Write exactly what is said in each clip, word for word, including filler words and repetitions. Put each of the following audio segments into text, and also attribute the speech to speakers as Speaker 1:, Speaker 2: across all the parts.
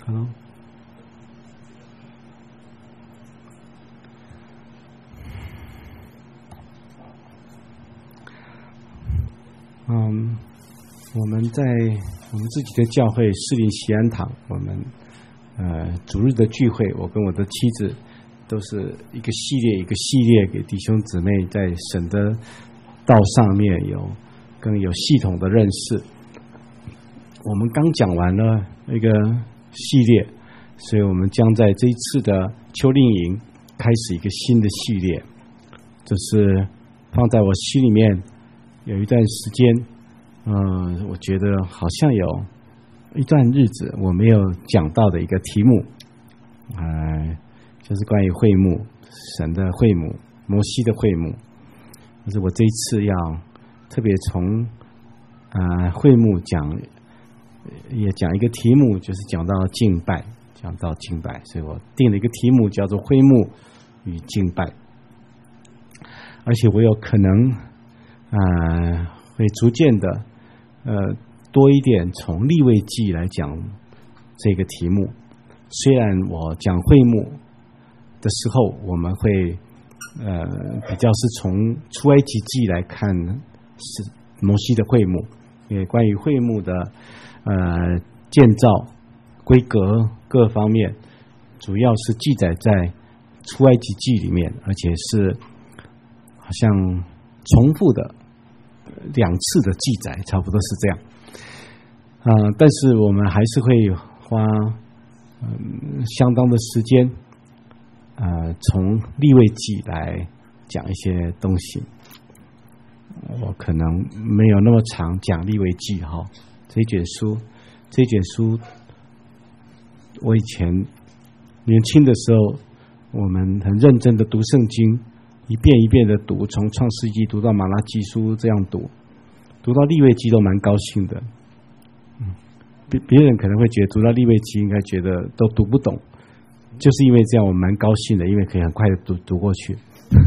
Speaker 1: Hello。嗯，我们在我们自己的教会士林喜安堂，我们呃主日的聚会，我跟我的妻子都是一个系列一个系列给弟兄姊妹在神的道上面有更有系统的认识。我们刚讲完了一个系列，所以我们将在这一次的秋令营开始一个新的系列，这是放在我心里面有一段时间，嗯、呃，我觉得好像有一段日子我没有讲到的一个题目，呃，就是关于会幕，神的会幕，摩西的会幕。可是我这一次要特别从啊、呃、会幕讲，也讲一个题目，就是讲到敬拜，讲到敬拜，所以我定了一个题目叫做会幕与敬拜，而且我有可能啊、呃，会逐渐的呃多一点从利未记来讲这个题目。虽然我讲会幕的时候，我们会呃比较是从出埃及记来看是摩西的会幕，因为关于会幕的呃建造规格各方面，主要是记载在出埃及记里面，而且是好像重复的两次的记载，差不多是这样。啊、呃，但是我们还是会花嗯相当的时间，呃，从利未记来讲一些东西。我可能没有那么长讲利未记哈，这一卷书，这一卷书，我以前年轻的时候，我们很认真的读圣经，一遍一遍的读，从创世纪读到马拉基书，这样读，读到利未记都蛮高兴的。嗯，别别人可能会觉得读到利未记应该觉得都读不懂，就是因为这样，我蛮高兴的，因为可以很快的读读过去。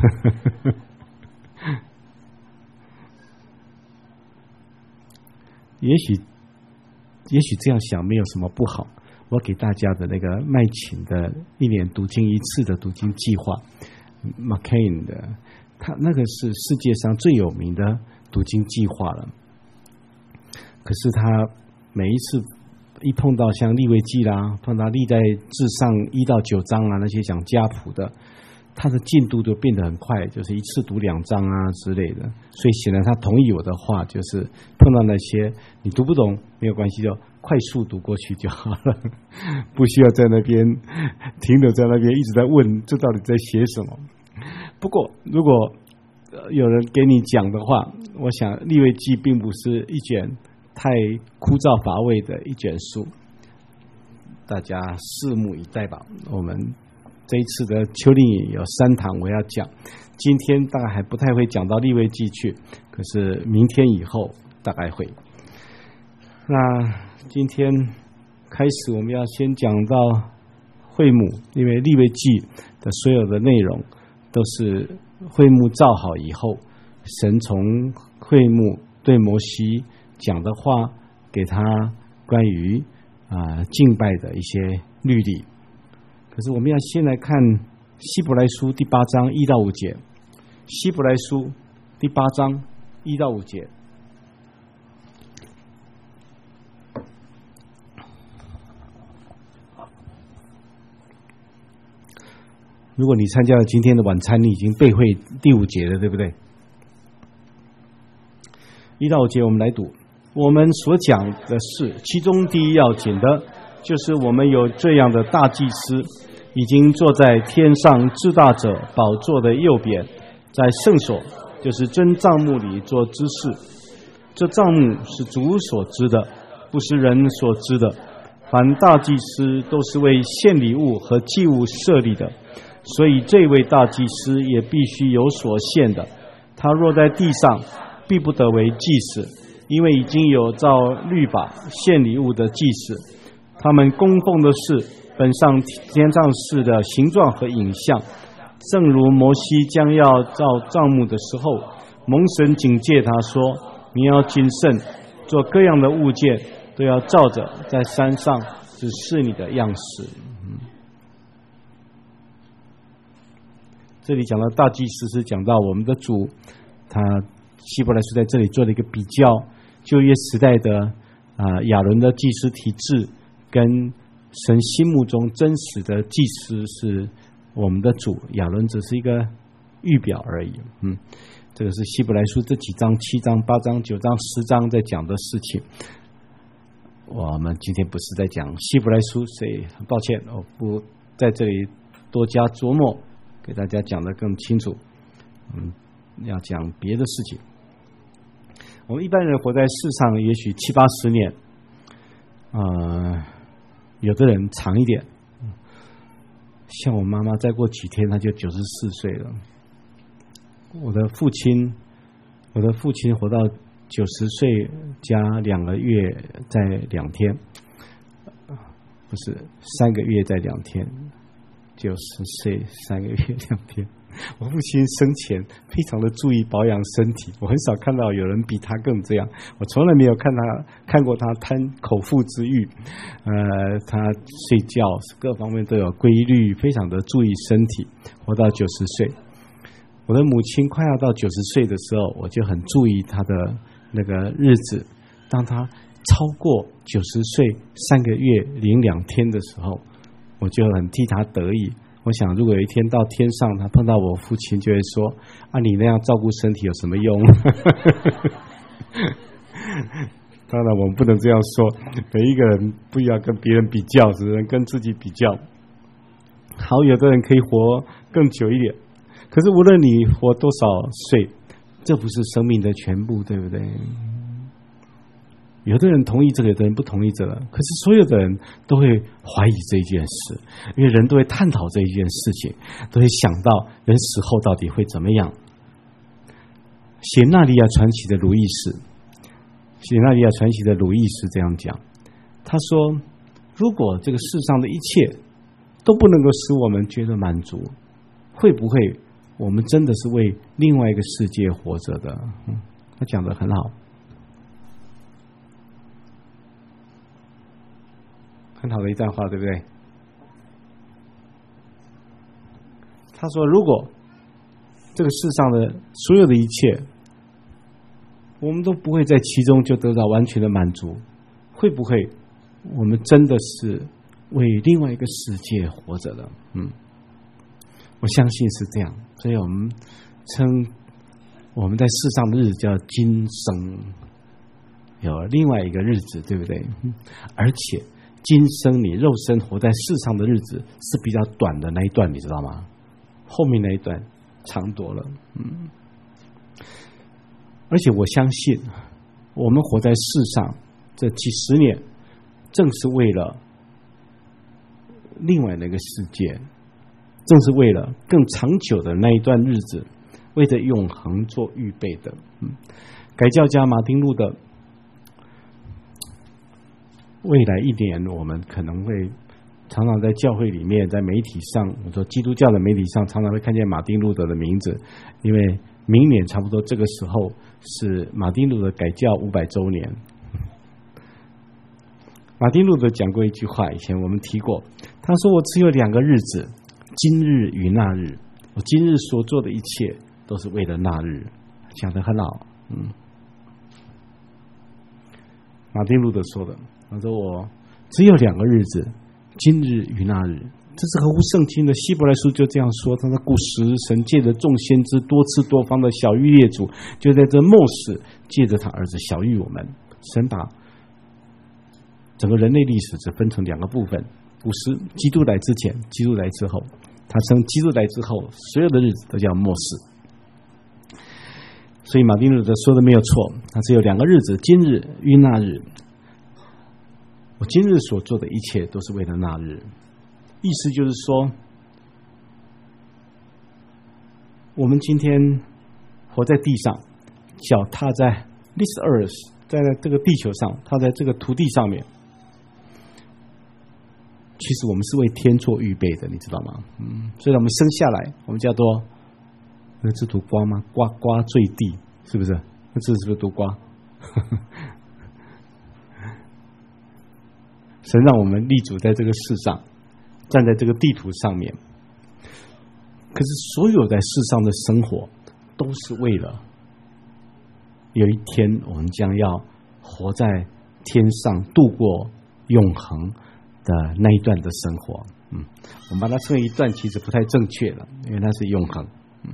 Speaker 1: 也许，也许这样想没有什么不好。我给大家的那个麦琴的一年读经一次的读经计划 ，McCain 的，他那个是世界上最有名的读经计划了。可是他每一次一碰到像利未记啦，碰到历代志上一到九章啊，那些讲家谱的，他的进度就变得很快，就是一次读两章啊之类的。所以显然他同意我的话，就是碰到那些你读不懂没有关系，就快速读过去就好了，不需要在那边停留在那边一直在问这到底在写什么。不过如果有人给你讲的话，我想利未记并不是一卷太枯燥乏味的一卷书，大家拭目以待吧。我们这一次的秋令营有三堂我要讲，今天大概还不太会讲到利未记去，可是明天以后大概会。那今天开始我们要先讲到会幕，因为利未记的所有的内容都是会幕造好以后，神从会幕对摩西讲的话，给他关于啊、呃、敬拜的一些律例。可是我们要先来看希伯来书第八章一到五节，希伯来书第八章一到五节。如果你参加了今天的晚餐，你已经背会第五节了，对不对？一到五节我们来读。我们所讲的是，其中第一要紧的，就是我们有这样的大祭司，已经坐在天上至大者宝座的右边，在圣所，就是真帐幕里做知事。这帐幕是主所知的，不是人所知的。凡大祭司都是为献礼物和祭物设立的，所以这位大祭司也必须有所献的。他若在地上，必不得为祭司，因为已经有照律法献礼物的祭司，他们供奉的是本上天上事的形状和影像，正如摩西将要造帐幕的时候，蒙神警戒他说：你要谨慎，做各样的物件都要照着在山上只是你的样式。嗯，这里讲到大祭司是讲到我们的主，他希伯来书在这里做了一个比较，旧约时代的啊、呃、亚伦的祭司体制跟神心目中真实的祭司是我们的主，亚伦只是一个预表而已。嗯，这个是希伯来书这几章七章八章九章十章在讲的事情。我们今天不是在讲希伯来书，所以很抱歉，我不在这里多加琢磨，给大家讲得更清楚。嗯，要讲别的事情。我们一般人活在世上，也许七八十年，呃，有的人长一点。像我妈妈，再过几天她就九十四岁了。我的父亲，我的父亲活到九十岁加两个月再两天，不是三个月再两天，九十岁三个月两天。我父亲生前非常的注意保养身体，我很少看到有人比他更这样。我从来没有看他看过他贪口腹之欲，呃，他睡觉各方面都有规律，非常的注意身体，活到九十岁。我的母亲快要到九十岁的时候，我就很注意她的那个日子。当她超过九十岁三个月零两天的时候，我就很替她得意。我想，如果有一天到天上，他碰到我父亲，就会说：“啊，你那样照顾身体有什么用？”当然，我们不能这样说。每一个人不要跟别人比较，只能跟自己比较。好，有的人可以活更久一点，可是无论你活多少岁，这不是生命的全部，对不对？有的人同意这个，有的人不同意这个，可是所有的人都会怀疑这一件事，因为人都会探讨这一件事情，都会想到人死后到底会怎么样。写纳利亚传奇的鲁易斯，写纳利亚传奇的鲁易斯这样讲，他说：如果这个世上的一切都不能够使我们觉得满足，会不会我们真的是为另外一个世界活着的？嗯，他讲得很好。很好的一段话，对不对？他说：如果这个世上的所有的一切，我们都不会在其中就得到完全的满足，会不会我们真的是为另外一个世界活着的？嗯，我相信是这样。所以我们称我们在世上的日子叫今生，有另外一个日子，对不对？而且今生你肉身活在世上的日子是比较短的那一段，你知道吗？后面那一段长多了。嗯，而且我相信，我们活在世上这几十年，正是为了另外那个世界，正是为了更长久的那一段日子，为着永恒做预备的。嗯，改教家马丁路德。未来一年，我们可能会常常在教会里面，在媒体上，我说基督教的媒体上，常常会看见马丁路德的名字，因为明年差不多这个时候是马丁路德改教五百周年。马丁路德讲过一句话，以前我们提过，他说：“我只有两个日子，今日与那日，我今日所做的一切都是为了那日。”讲得很好。嗯，马丁路德说的。他说：“我只有两个日子，今日与那日。”这是合乎圣经的。希伯来书就这样说。他说：“古时神借着众先知多次多方的晓谕列祖，就在这末世借着他儿子晓谕我们。神把整个人类历史只分成两个部分：古时基督来之前，基督来之后。他称基督来之后，所有的日子都叫末世。”所以马丁路德说的没有错，他只有两个日子，今日与那日。我今日所做的一切都是为了那日，意思就是说，我们今天活在地上，脚踏在 this earth， 在这个地球上，踏在这个土地上面，其实我们是为天做预备的，你知道吗？嗯，所以我们生下来，我们叫做那个字读瓜吗？瓜瓜坠地，是不是？那字是不是读瓜？ 神让我们立足在这个世上，站在这个地图上面。可是所有在世上的生活，都是为了有一天我们将要活在天上，度过永恒的那一段的生活。嗯，我们把它称为一段，其实不太正确了，因为它是永恒。嗯，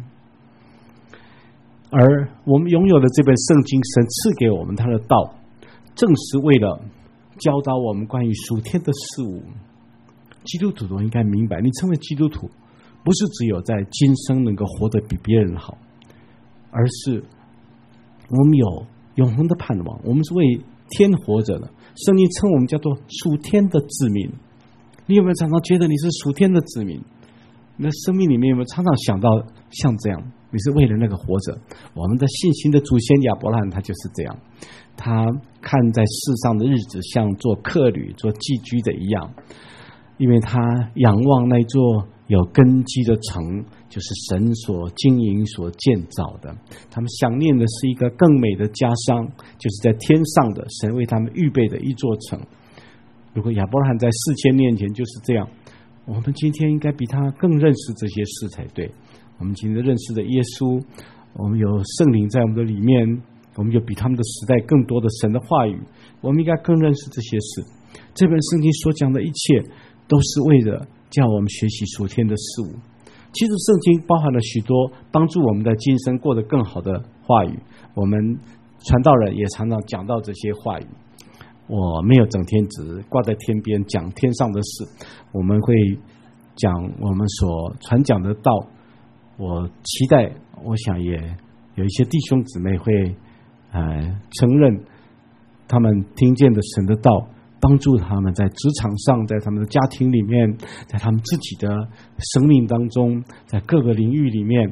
Speaker 1: 而我们拥有的这本圣经，神赐给我们他的道，正是为了教导我们关于属天的事物。基督徒都应该明白，你成为基督徒，不是只有在今生能够活得比别人好，而是我们有永恒的盼望，我们是为天活着的。圣经称我们叫做属天的子民。你有没有常常觉得你是属天的子民？你的生命里面有没有常常想到像这样，你是为了那个活着？我们的信心的祖先亚伯拉罕他就是这样，他看在世上的日子像做客旅做寄居的一样，因为他仰望那座有根基的城，就是神所经营所建造的。他们想念的是一个更美的家乡，就是在天上的神为他们预备的一座城。如果亚伯拉罕在四千年前就是这样，我们今天应该比他更认识这些事才对。我们今天认识的耶稣，我们有圣灵在我们的里面，我们有比他们的时代更多的神的话语，我们应该更认识这些事。这本圣经所讲的一切都是为了叫我们学习属天的事物。其实圣经包含了许多帮助我们在今生过得更好的话语，我们传道人也常常讲到这些话语。我没有整天只挂在天边讲天上的事，我们会讲我们所传讲的道。我期待，我想也有一些弟兄姊妹会呃承认他们听见的神的道，帮助他们在职场上，在他们的家庭里面，在他们自己的生命当中，在各个领域里面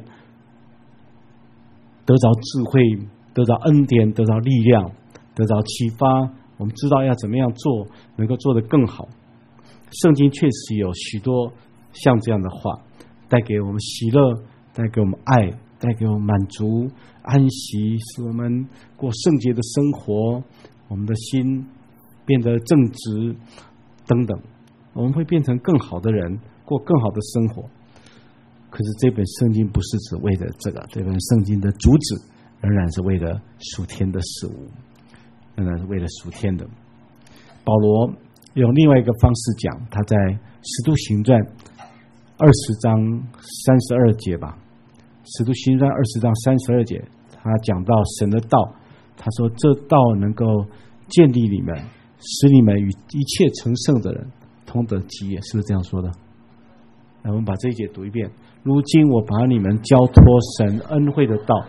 Speaker 1: 得着智慧，得着恩典，得着力量，得着启发。我们知道要怎么样做能够做得更好。圣经确实有许多像这样的话，带给我们喜乐，带给我们爱，带给我们满足安息，使我们过圣洁的生活，我们的心变得正直等等，我们会变成更好的人，过更好的生活。可是这本圣经不是只为了这个，这本圣经的主旨仍然是为了属天的事物，仍然是为了属天的。保罗用另外一个方式讲，他在使徒行传二十章三十二节吧，使徒行传二十章三十二节，他讲到神的道，他说这道能够建立你们，使你们与一切成圣的人同得基业，是不是这样说的？来，我们把这一节读一遍。如今我把你们交托神恩惠的道，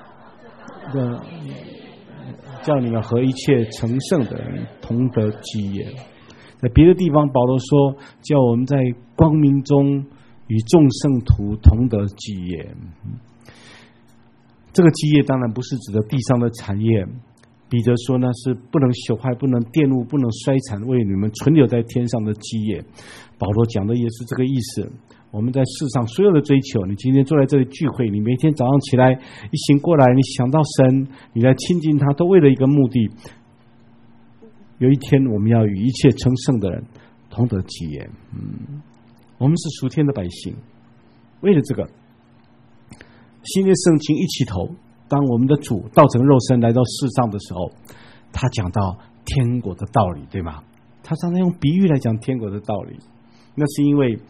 Speaker 1: 叫你们和一切成圣的人同得基业。在别的地方保罗说，叫我们在光明中与众圣徒同得基业。这个基业当然不是指的地上的产业，彼得说呢，是不能朽坏，不能玷污，不能衰残，为你们存留在天上的基业。保罗讲的也是这个意思。我们在世上所有的追求，你今天坐在这里聚会，你每天早上起来一醒过来，你想到神，你来亲近他，都为了一个目的。有一天我们要与一切成圣的人同得基业。嗯，我们是属天的百姓，为了这个新约圣经一起头，当我们的主道成肉身来到世上的时候，他讲到天国的道理，对吗？他常常用比喻来讲天国的道理，那是因为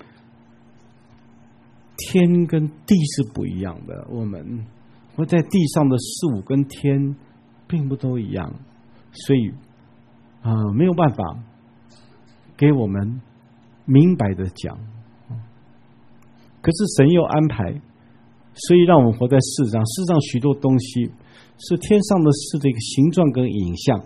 Speaker 1: 天跟地是不一样的，我们活在地上的事物跟天并不都一样，所以啊、呃，没有办法给我们明白的讲。可是神又安排，所以让我们活在世上，世上许多东西是天上的事的一个形状跟影像。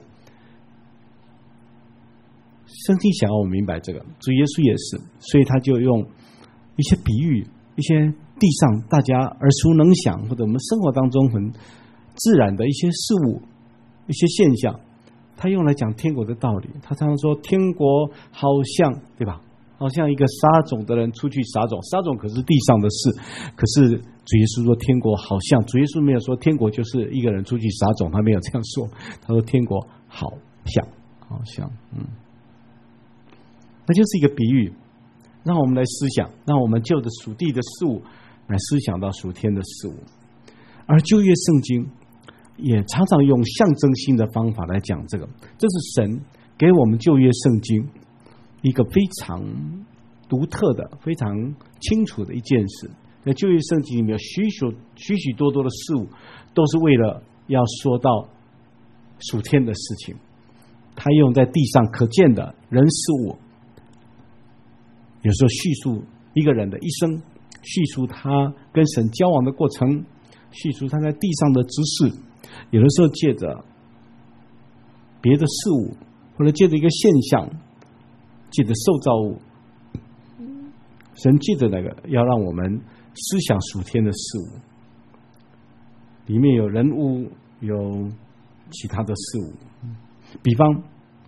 Speaker 1: 圣经想要我们明白这个，主耶稣也是，所以他就用一些比喻，一些地上大家耳熟能详或者我们生活当中很自然的一些事物、一些现象，他用来讲天国的道理。他常常说，天国好像，对吧？好像一个撒种的人出去撒种，撒种可是地上的事。可是主耶稣说，天国好像，主耶稣没有说天国就是一个人出去撒种，他没有这样说。他说天国好像，好像，嗯。 那就是一个比喻，让我们来思想，让我们就着属地的事物来思想到属天的事物。而旧约圣经也常常用象征性的方法来讲这个，这是神给我们旧约圣经一个非常独特的、非常清楚的一件事。在旧约圣经里面有许许许许多多的事物，都是为了要说到属天的事情。他用在地上可见的人事物，有时候叙述一个人的一生，叙述他跟神交往的过程，叙述他在地上的执事，有的时候借着别的事物，或者借着一个现象，借着受造物，神借着那个要让我们思想属天的事物，里面有人物，有其他的事物。比方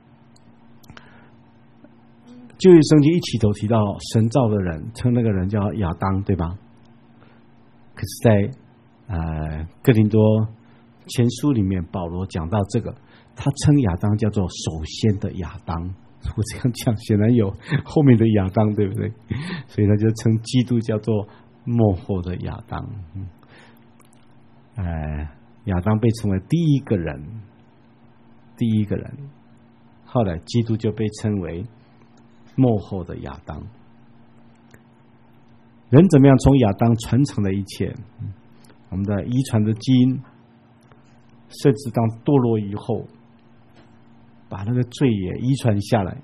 Speaker 1: 旧约圣经一起头提到神造的人，称那个人叫亚当，对吧？可是在呃哥林多前书里面，保罗讲到这个，他称亚当叫做首先的亚当。我这样讲显然有后面的亚当，对不对？所以他就称基督叫做末后的亚当。嗯，呃，亚当被称为第一个人，第一个人，后来基督就被称为末后的亚当。人怎么样从亚当传承了一切？我们的遗传的基因，甚至当堕落以后，把那个罪也遗传下来。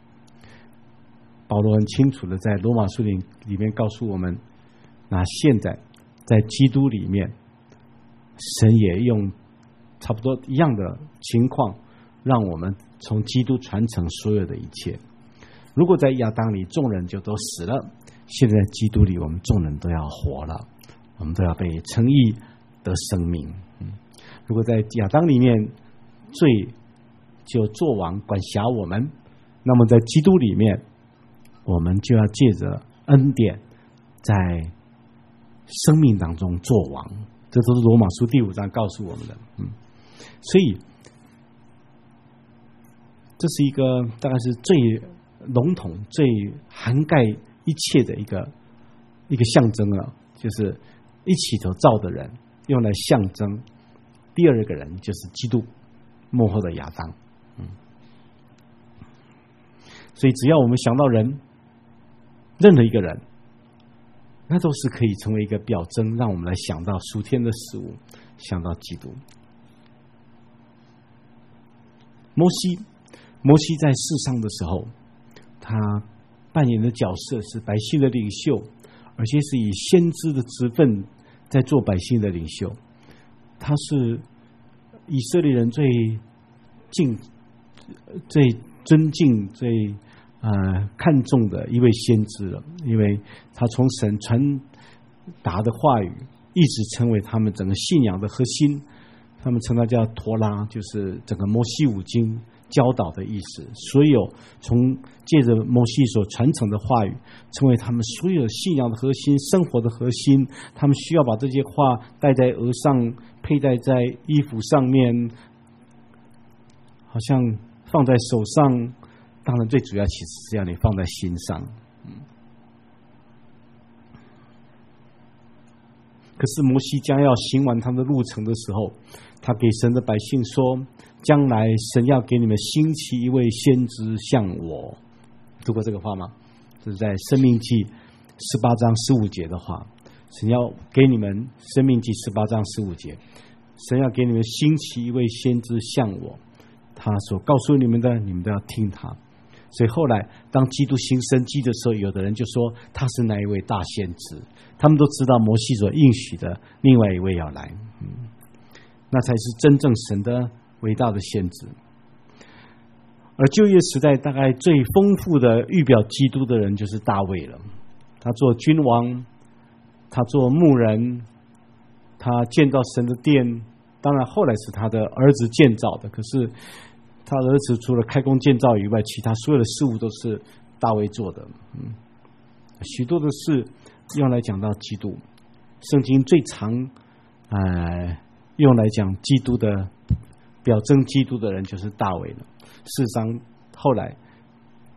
Speaker 1: 保罗很清楚的在罗马书里里面告诉我们，那现在在基督里面，神也用差不多一样的情况，让我们从基督传承所有的一切。如果在亚当里众人就都死了，现在在基督里我们众人都要活了，我们都要被称义得生命。嗯，如果在亚当里面罪就作王管辖我们，那么在基督里面我们就要借着恩典在生命当中作王。这都是罗马书第五章告诉我们的。嗯，所以这是一个大概是最笼统、最涵盖一切的一个一个象征了，就是一起头造的人用来象征第二个人，就是基督末后的亚当。嗯，所以只要我们想到人，任何一个人，那都是可以成为一个表征，让我们来想到属天的事物，想到基督。摩西，摩西在世上的时候，他扮演的角色是百姓的领袖，而且是以先知的职分在做百姓的领袖。他是以色列人最敬、最尊敬、最呃看重的一位先知了，因为他从神传达的话语，一直成为他们整个信仰的核心。他们称它叫陀拉，就是整个摩西五经教导的意思。所有从借着摩西所传承的话语，成为他们所有信仰的核心、生活的核心。他们需要把这些话戴在额上，佩戴在衣服上面，好像放在手上。当然，最主要其实是要你放在心上。嗯，可是摩西将要行完他的路程的时候，他给神的百姓说，将来神要给你们兴起一位先知像我。读过这个话吗？这是在申命记十八章十五节的话。神要给你们，申命记十八章十五节，神要给你们兴起一位先知像我，他所告诉你们的，你们都要听他。所以后来当基督行神迹的时候，有的人就说他是那一位大先知，他们都知道摩西所应许的另外一位要来。嗯，那才是真正神的伟大的先知。而旧约时代大概最丰富的预表基督的人就是大卫了。他做君王，他做牧人，他建造神的殿，当然后来是他的儿子建造的，可是他儿子除了开工建造以外，其他所有的事物都是大卫做的。嗯，许多的事用来讲到基督。圣经最常呃用来讲基督的表征基督的人就是大卫了。事实上后来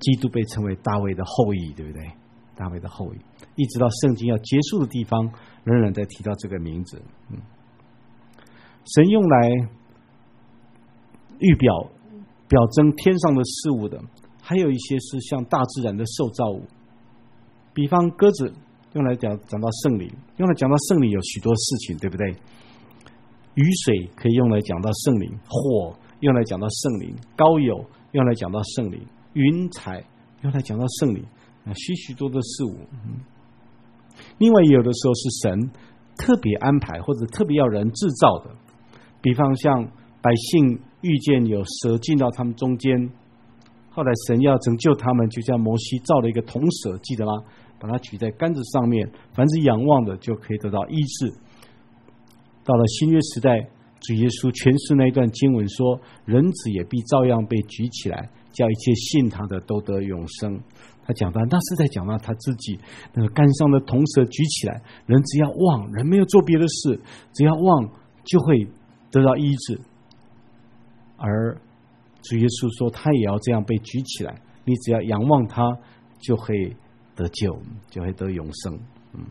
Speaker 1: 基督被称为大卫的后裔，对不对？大卫的后裔，一直到圣经要结束的地方，仍然在提到这个名字。嗯，神用来预表表征天上的事物的，还有一些是像大自然的受造物，比方鸽子用来讲讲到圣灵，用来讲到圣灵有许多事情，对不对？雨水可以用来讲到圣灵，火用来讲到圣灵，膏油用来讲到圣灵，云彩用来讲到圣灵，啊，许许多多的事物。嗯，另外也有的时候是神特别安排或者特别要人制造的，比方像百姓遇见有蛇进到他们中间，后来神要拯救他们，就叫摩西造了一个铜蛇，记得吗？把它举在杆子上面，凡是仰望的就可以得到医治。到了新约时代，主耶稣诠释那一段经文说，人子也必照样被举起来，叫一切信他的都得永生。他讲到，那是在讲到他自己那个杆上的铜蛇举起来，人只要望，人没有做别的事，只要望就会得到医治。而主耶稣说，他也要这样被举起来，你只要仰望他，就会得救，就会得永生。嗯，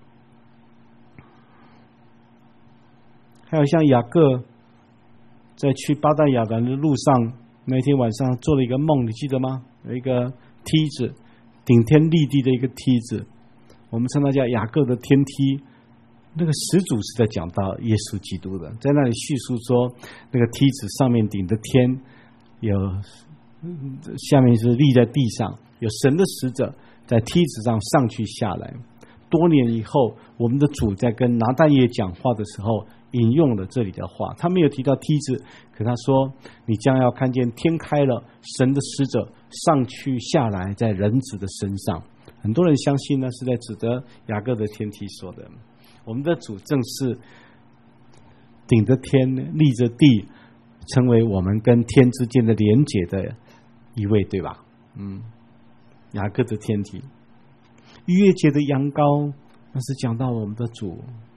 Speaker 1: 还有像雅各在去巴旦亚兰的路上，那天晚上做了一个梦，你记得吗？有一个梯子，顶天立地的一个梯子，我们称它叫雅各的天梯。那个始祖是在讲到耶稣基督的，在那里叙述说，那个梯子上面顶着天，有下面是立在地上，有神的使者在梯子上上去下来。多年以后，我们的主在跟拿但业讲话的时候引用了这里的话，他没有提到梯子，可他说，你将要看见天开了，神的使者上去下来在人子的身上。很多人相信呢，是在指的雅各的天梯说的。我们的主正是顶着天立着地，成为我们跟天之间的连结的一位，对吧？嗯，雅各的天梯。逾越节的羊羔，那是讲到我们的主。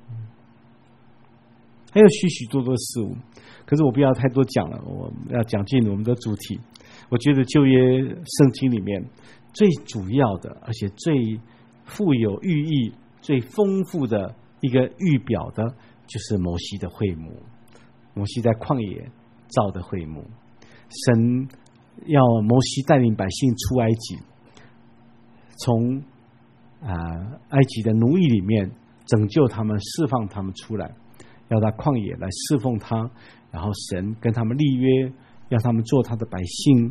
Speaker 1: 还有许许多多的事物，可是我不要太多讲了，我要讲进我们的主题。我觉得旧约圣经里面最主要的，而且最富有寓意、最丰富的一个预表的，就是摩西的会幕。摩西在旷野造的会幕，神要摩西带领百姓出埃及，从啊、呃、埃及的奴役里面拯救他们，释放他们出来，要到旷野来侍奉他，然后神跟他们立约，要他们做他的百姓。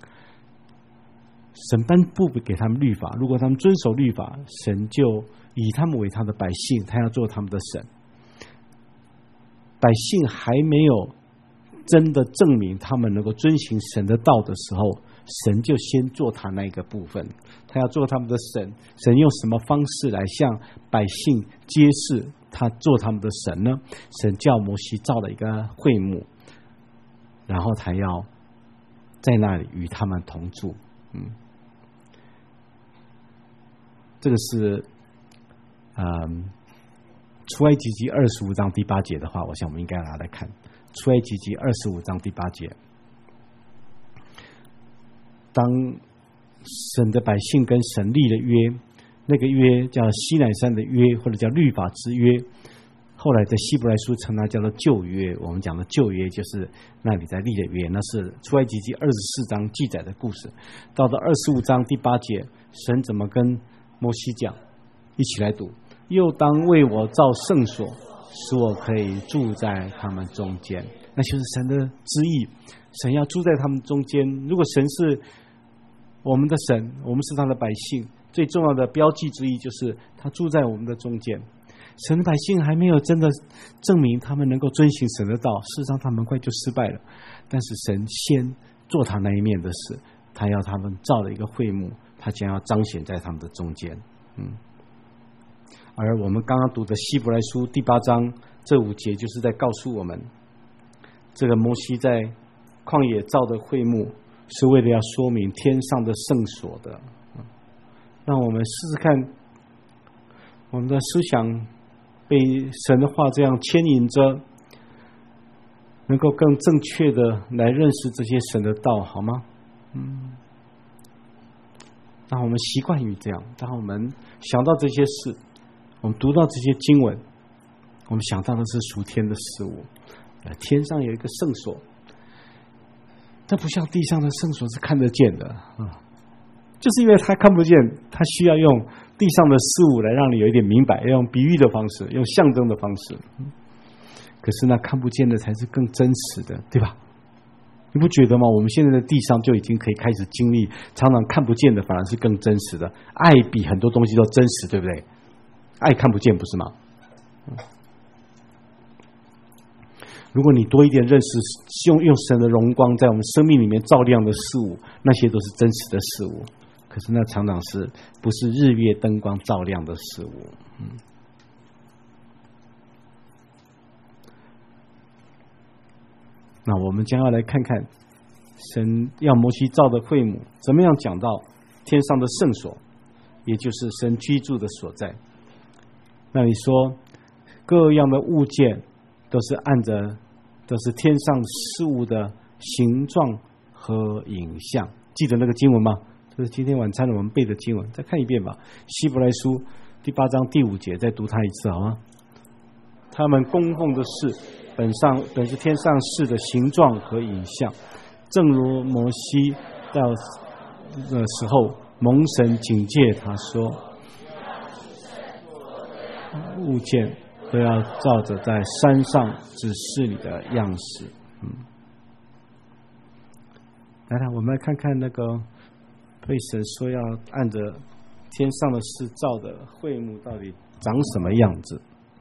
Speaker 1: 神颁布给他们律法，如果他们遵守律法，神就以他们为他的百姓，他要做他们的神。百姓还没有真的证明他们能够遵行神的道的时候，神就先做他那个部分，他要做他们的神。神用什么方式来向百姓揭示他做他们的神呢？神叫摩西造了一个会幕，然后他要在那里与他们同住。嗯，这个是嗯，出埃及记二十五章第八节的话，我想我们应该拿来看出埃及记二十五章第八节。当神的百姓跟神立了约，那个约叫西乃山的约，或者叫律法之约，后来在希伯来书称它叫做旧约。我们讲的旧约就是那里在立的约，那是出埃及记二十四章记载的故事。到了二十五章第八节，神怎么跟摩西讲？一起来读，又当为我造圣所，使我可以住在他们中间。那就是神的旨意，神要住在他们中间。如果神是我们的神，我们是他的百姓，最重要的标记之一就是他住在我们的中间。神的百姓还没有真的证明他们能够遵行神的道，事实上他们快就失败了。但是神先做他那一面的事，他要他们造了一个会幕，他将要彰显在他们的中间。嗯，而我们刚刚读的希伯来书第八章这五节，就是在告诉我们，这个摩西在旷野造的会幕，是为了要说明天上的圣所的。让我们试试看，我们的思想被神的话这样牵引着，能够更正确的来认识这些神的道，好吗？嗯， 当我们习惯于这样，当我们想到这些事，我们读到这些经文，我们想到的是属天的事物。天上有一个圣所，但不像地上的圣所是看得见的啊，就是因为他看不见，他需要用地上的事物来让你有一点明白，要用比喻的方式，用象征的方式。可是那看不见的才是更真实的，对吧？你不觉得吗？我们现在的地上就已经可以开始经历，常常看不见的反而是更真实的。爱比很多东西都真实，对不对？爱看不见，不是吗？如果你多一点认识，用用神的荣光在我们生命里面照亮的事物，那些都是真实的事物。可是那常常是不是日月灯光照亮的事物？嗯。那我们将要来看看神要摩西造的会幕怎么样讲到天上的圣所，也就是神居住的所在。那你说各样的物件都是按着都是天上事物的形状和影像，记得那个经文吗？这是今天晚餐我们背的经文，再看一遍吧。希伯来书第八章第五节，再读它一次好吗？他们供奉的是本上本是天上事的形状和影像，正如摩西到的时候蒙神警戒他说，物件都要照着在山上指示你的样式。嗯，来来，我们来看看那个被神说要按着天上的事造的会幕到底长什么样子。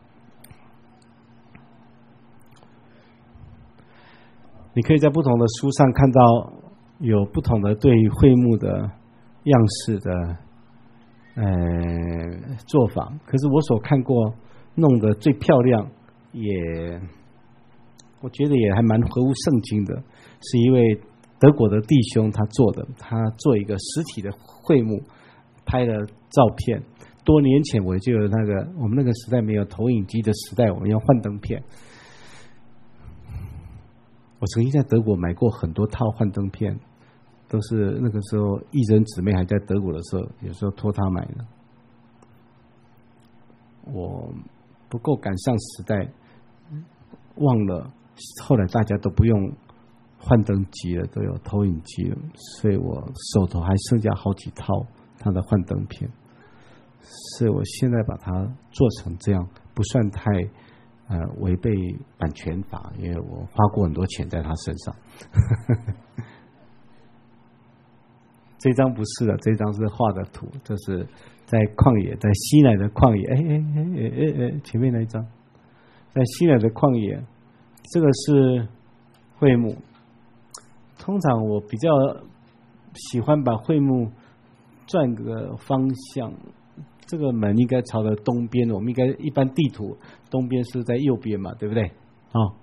Speaker 1: 你可以在不同的书上看到有不同的对会幕的样式的呃做法，可是我所看过弄得最漂亮，也我觉得也还蛮合乎圣经的，是一位德国的弟兄他做的，他做一个实体的会幕，拍了照片。多年前我就有那个，我们那个时代没有投影机的时代，我们用幻灯片。我曾经在德国买过很多套幻灯片，都是那个时候艺人姊妹还在德国的时候，有时候托他买的。我不够赶上时代，忘了后来大家都不用幻灯机了，都有投影机了，所以我手头还剩下好几套他的幻灯片，所以我现在把它做成这样，不算太呃违背版权法，因为我花过很多钱在他身上。这张不是的，这张是画的图，这是在旷野，在西乃的旷野。哎哎哎哎哎，前面那一张，在西乃的旷野，这个是会幕。通常我比较喜欢把会幕转个方向，这个门应该朝着东边，我们应该一般地图东边是在右边嘛，对不对？哦，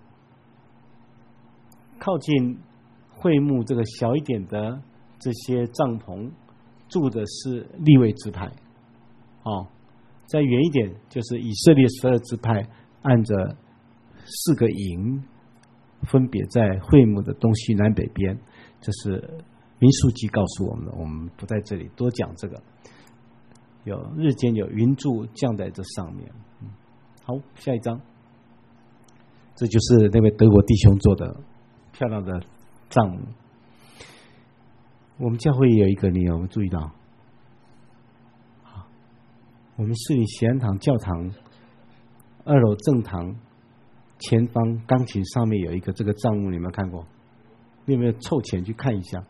Speaker 1: 靠近会幕这个小一点的这些帐篷住的是利未支派，哦，再远一点就是以色列十二支派，按着四个营分别在会幕的东西南北边，这是民数记告诉我们的，我们不在这里多讲这个。有日间有云柱降在这上面。嗯，好，下一张，这就是那位德国弟兄做的漂亮的帐幕。我们教会也有一个，你有没有注意到？好，我们士林喜安堂教堂二楼正堂前方钢琴上面有一个这个帐幕，你有没有看过？你有没有凑钱去看一下？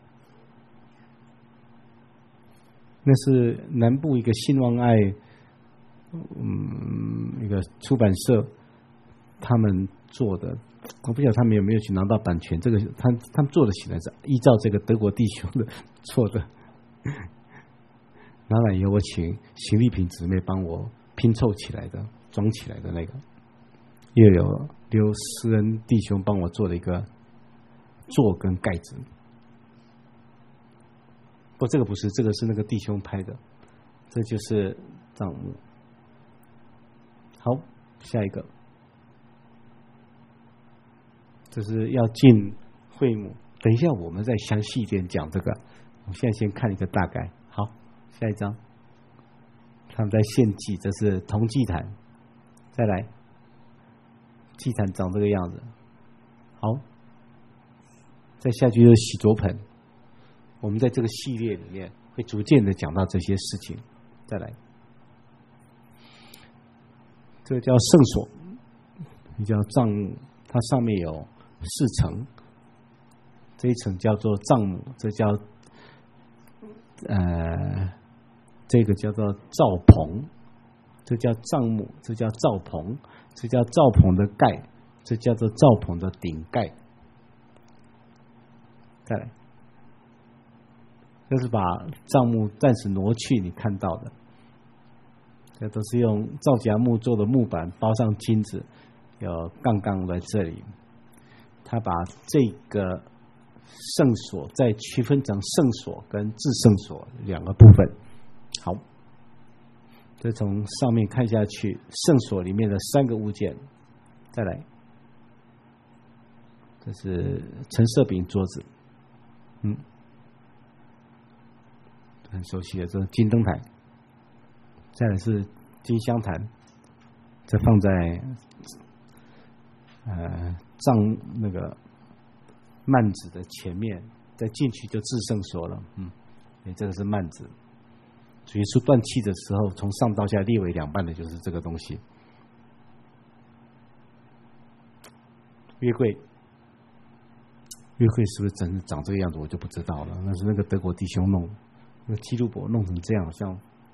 Speaker 1: 那是南部一个兴旺爱，嗯，一个出版社他们做的，我不晓得他们有没有去拿到版权。这个他他们做的起来是依照这个德国弟兄的做的，拿来以后我请邢丽萍姊妹帮我拼凑起来的，装起来的那个，又有刘思恩弟兄帮我做了一个座跟盖子。不，这个不是，这个是那个弟兄拍的，这就是帐幕。好，下一个，这是要进会幕。等一下，我们再详细一点讲这个。我现在先看一个大概。好， 下一张，他们在献祭，这是铜祭坛。再来，祭坛长这个样子。好，再下去就是洗濯盆。我们在这个系列里面会逐渐的讲到这些事情。再来，这个叫圣所，也叫帐幕，它上面有四层，这一层叫做帐幕，这叫呃，这个叫做罩棚，这叫帐幕，这叫罩棚，这叫罩棚的盖，这叫做罩棚的顶盖。再来，这是把帐幕暂时挪去，你看到的，这都是用皂荚木做的木板包上金子，有杠杠在这里。他把这个圣所再区分成圣所跟至圣所两个部分。好，这从上面看下去，圣所里面的三个物件。再来，这是陈设饼桌子，嗯，很熟悉的，这是金灯台。再来是金香坛，这放在呃帐那个幔子的前面，再进去就至圣所了。嗯，这个是幔子。主耶稣断气的时候，从上到下裂为两半的就是这个东西。约柜，约柜是不是真的长这个样子，我就不知道了。那是那个德国弟兄弄，那个基督伯弄成这样，好像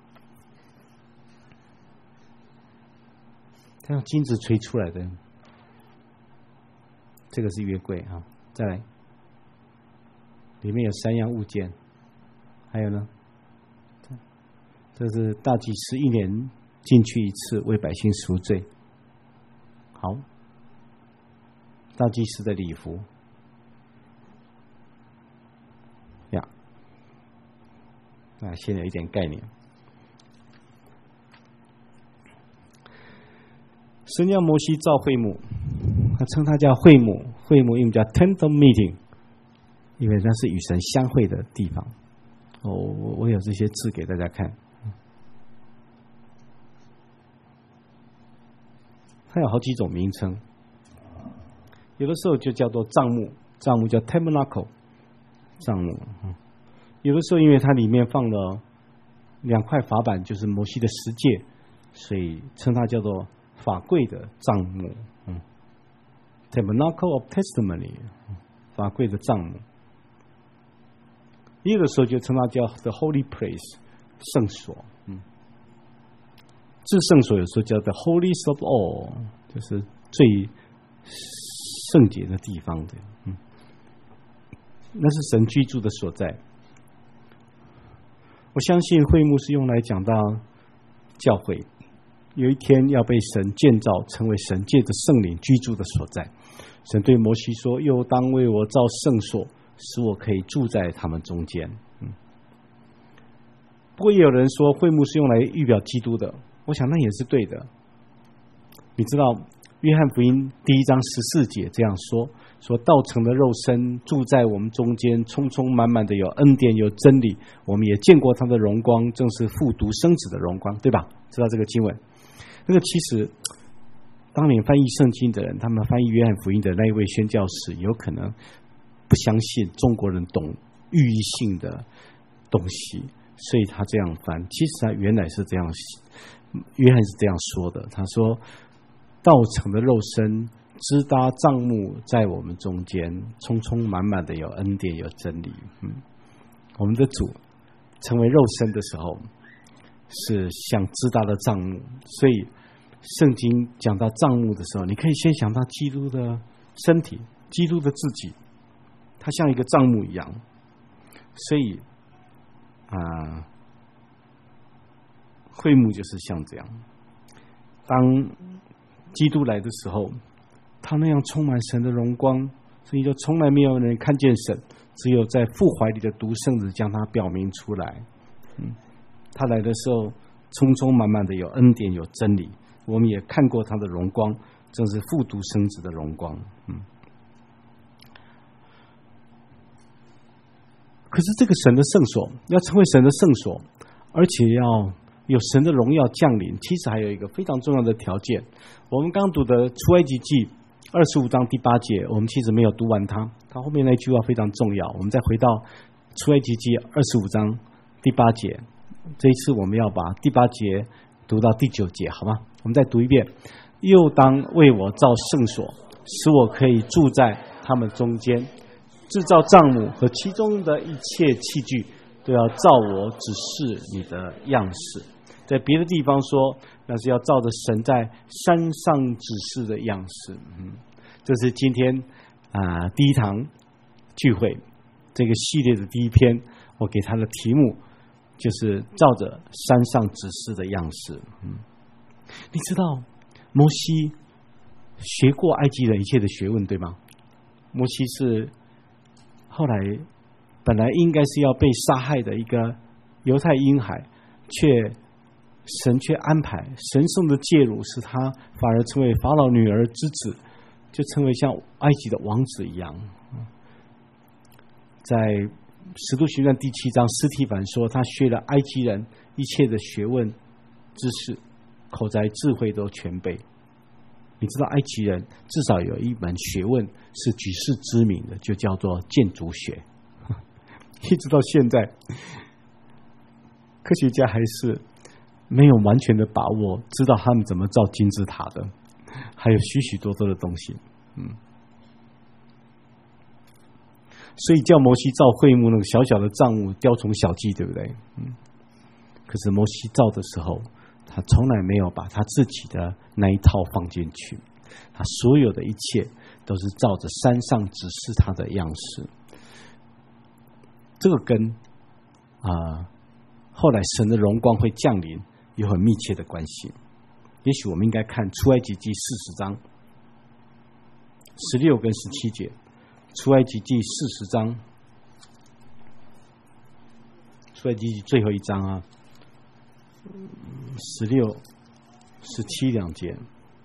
Speaker 1: 它用金子吹出来的。这个是约柜啊。再来，里面有三样物件，还有呢，这是大祭司一年进去一次为百姓赎罪。好，大祭司的礼服呀，啊，现在有一点概念。神叫摩西造会幕，他称它叫会幕，会幕英文叫 tent of meeting， 因为那是与神相会的地方。哦，我有这些字给大家看。它有好几种名称，有的时候就叫做帐幕，帐幕叫 tabernacle， 帐幕。有的时候因为它里面放了两块法板，就是摩西的十诫，所以称它叫做法柜的帐幕。嗯 ，tabernacle of testimony， 法柜的帐幕。有的时候就称它叫 the holy place， 圣所。嗯。至圣所有时候叫做 holiest of all， 就是最圣洁的地方的，嗯，那是神居住的所在。我相信会幕是用来讲到教会有一天要被神建造成为神界的圣灵居住的所在。神对摩西说：“又当为我造圣所，使我可以住在他们中间。”嗯，不过也有人说会幕是用来预表基督的。我想那也是对的。你知道约翰福音第一章十四节这样说：说道成的肉身住在我们中间，充充满满的有恩典有真理。我们也见过他的荣光，正是父独生子的荣光，对吧？知道这个经文？那个其实当年翻译圣经的人，他们翻译约翰福音的那一位宣教士，有可能不相信中国人懂寓意性的东西，所以他这样翻。其实他原来是这样，约翰是这样说的，他说道成的肉身支搭帐幕在我们中间，充充满满的有恩典有真理。嗯，我们的主成为肉身的时候是像支搭的帐幕，所以圣经讲到帐幕的时候，你可以先想到基督的身体，基督的自己，他像一个帐幕一样。所以啊、呃，会幕就是像这样。当基督来的时候，他那样充满神的荣光，所以就从来没有人看见神，只有在父怀里的独生子将他表明出来。嗯，他来的时候充充满满的有恩典有真理，我们也看过他的荣光，正是父独生子的荣光。嗯，可是这个神的圣所要成为神的圣所， 而且要有神的荣耀降临。其实还有一个非常重要的条件，我们刚读的出埃及记二十五章第八节，我们其实没有读完它，它后面那句话非常重要。我们再回到出埃及记二十五章第八节，这一次我们要把第八节读到第九节，好吗？我们再读一遍。又当为我造圣所，使我可以住在他们中间，制造帐幕和其中的一切器具，都要照我指示你的样式。在别的地方说，那是要照着神在山上指示的样式。嗯，这是今天啊、呃、第一堂聚会这个系列的第一篇，我给他的题目就是照着山上指示的样式。嗯，你知道摩西学过埃及人一切的学问，对吗？摩西是后来本来应该是要被杀害的一个犹太婴孩，却神却安排神圣的介入，使他反而成为法老女儿之子，就成为像埃及的王子一样。在使徒行传第七章，司提反说他学了埃及人一切的学问知识，口才智慧都全备。你知道埃及人至少有一门学问是举世知名的，就叫做建筑学。一直到现在，科学家还是没有完全的把握，知道他们怎么造金字塔的，还有许许多多的东西。嗯，所以叫摩西造会幕那个小小的帐幕，雕虫小技，对不对？嗯，可是摩西造的时候，他从来没有把他自己的那一套放进去，他所有的一切都是照着山上指示他的样式。这个跟啊、呃、后来神的荣光会降临有很密切的关系。也许我们应该看出埃及记四十章十六跟十七节。出埃及记四十章，出埃及记最后一章啊，十六、十七两节，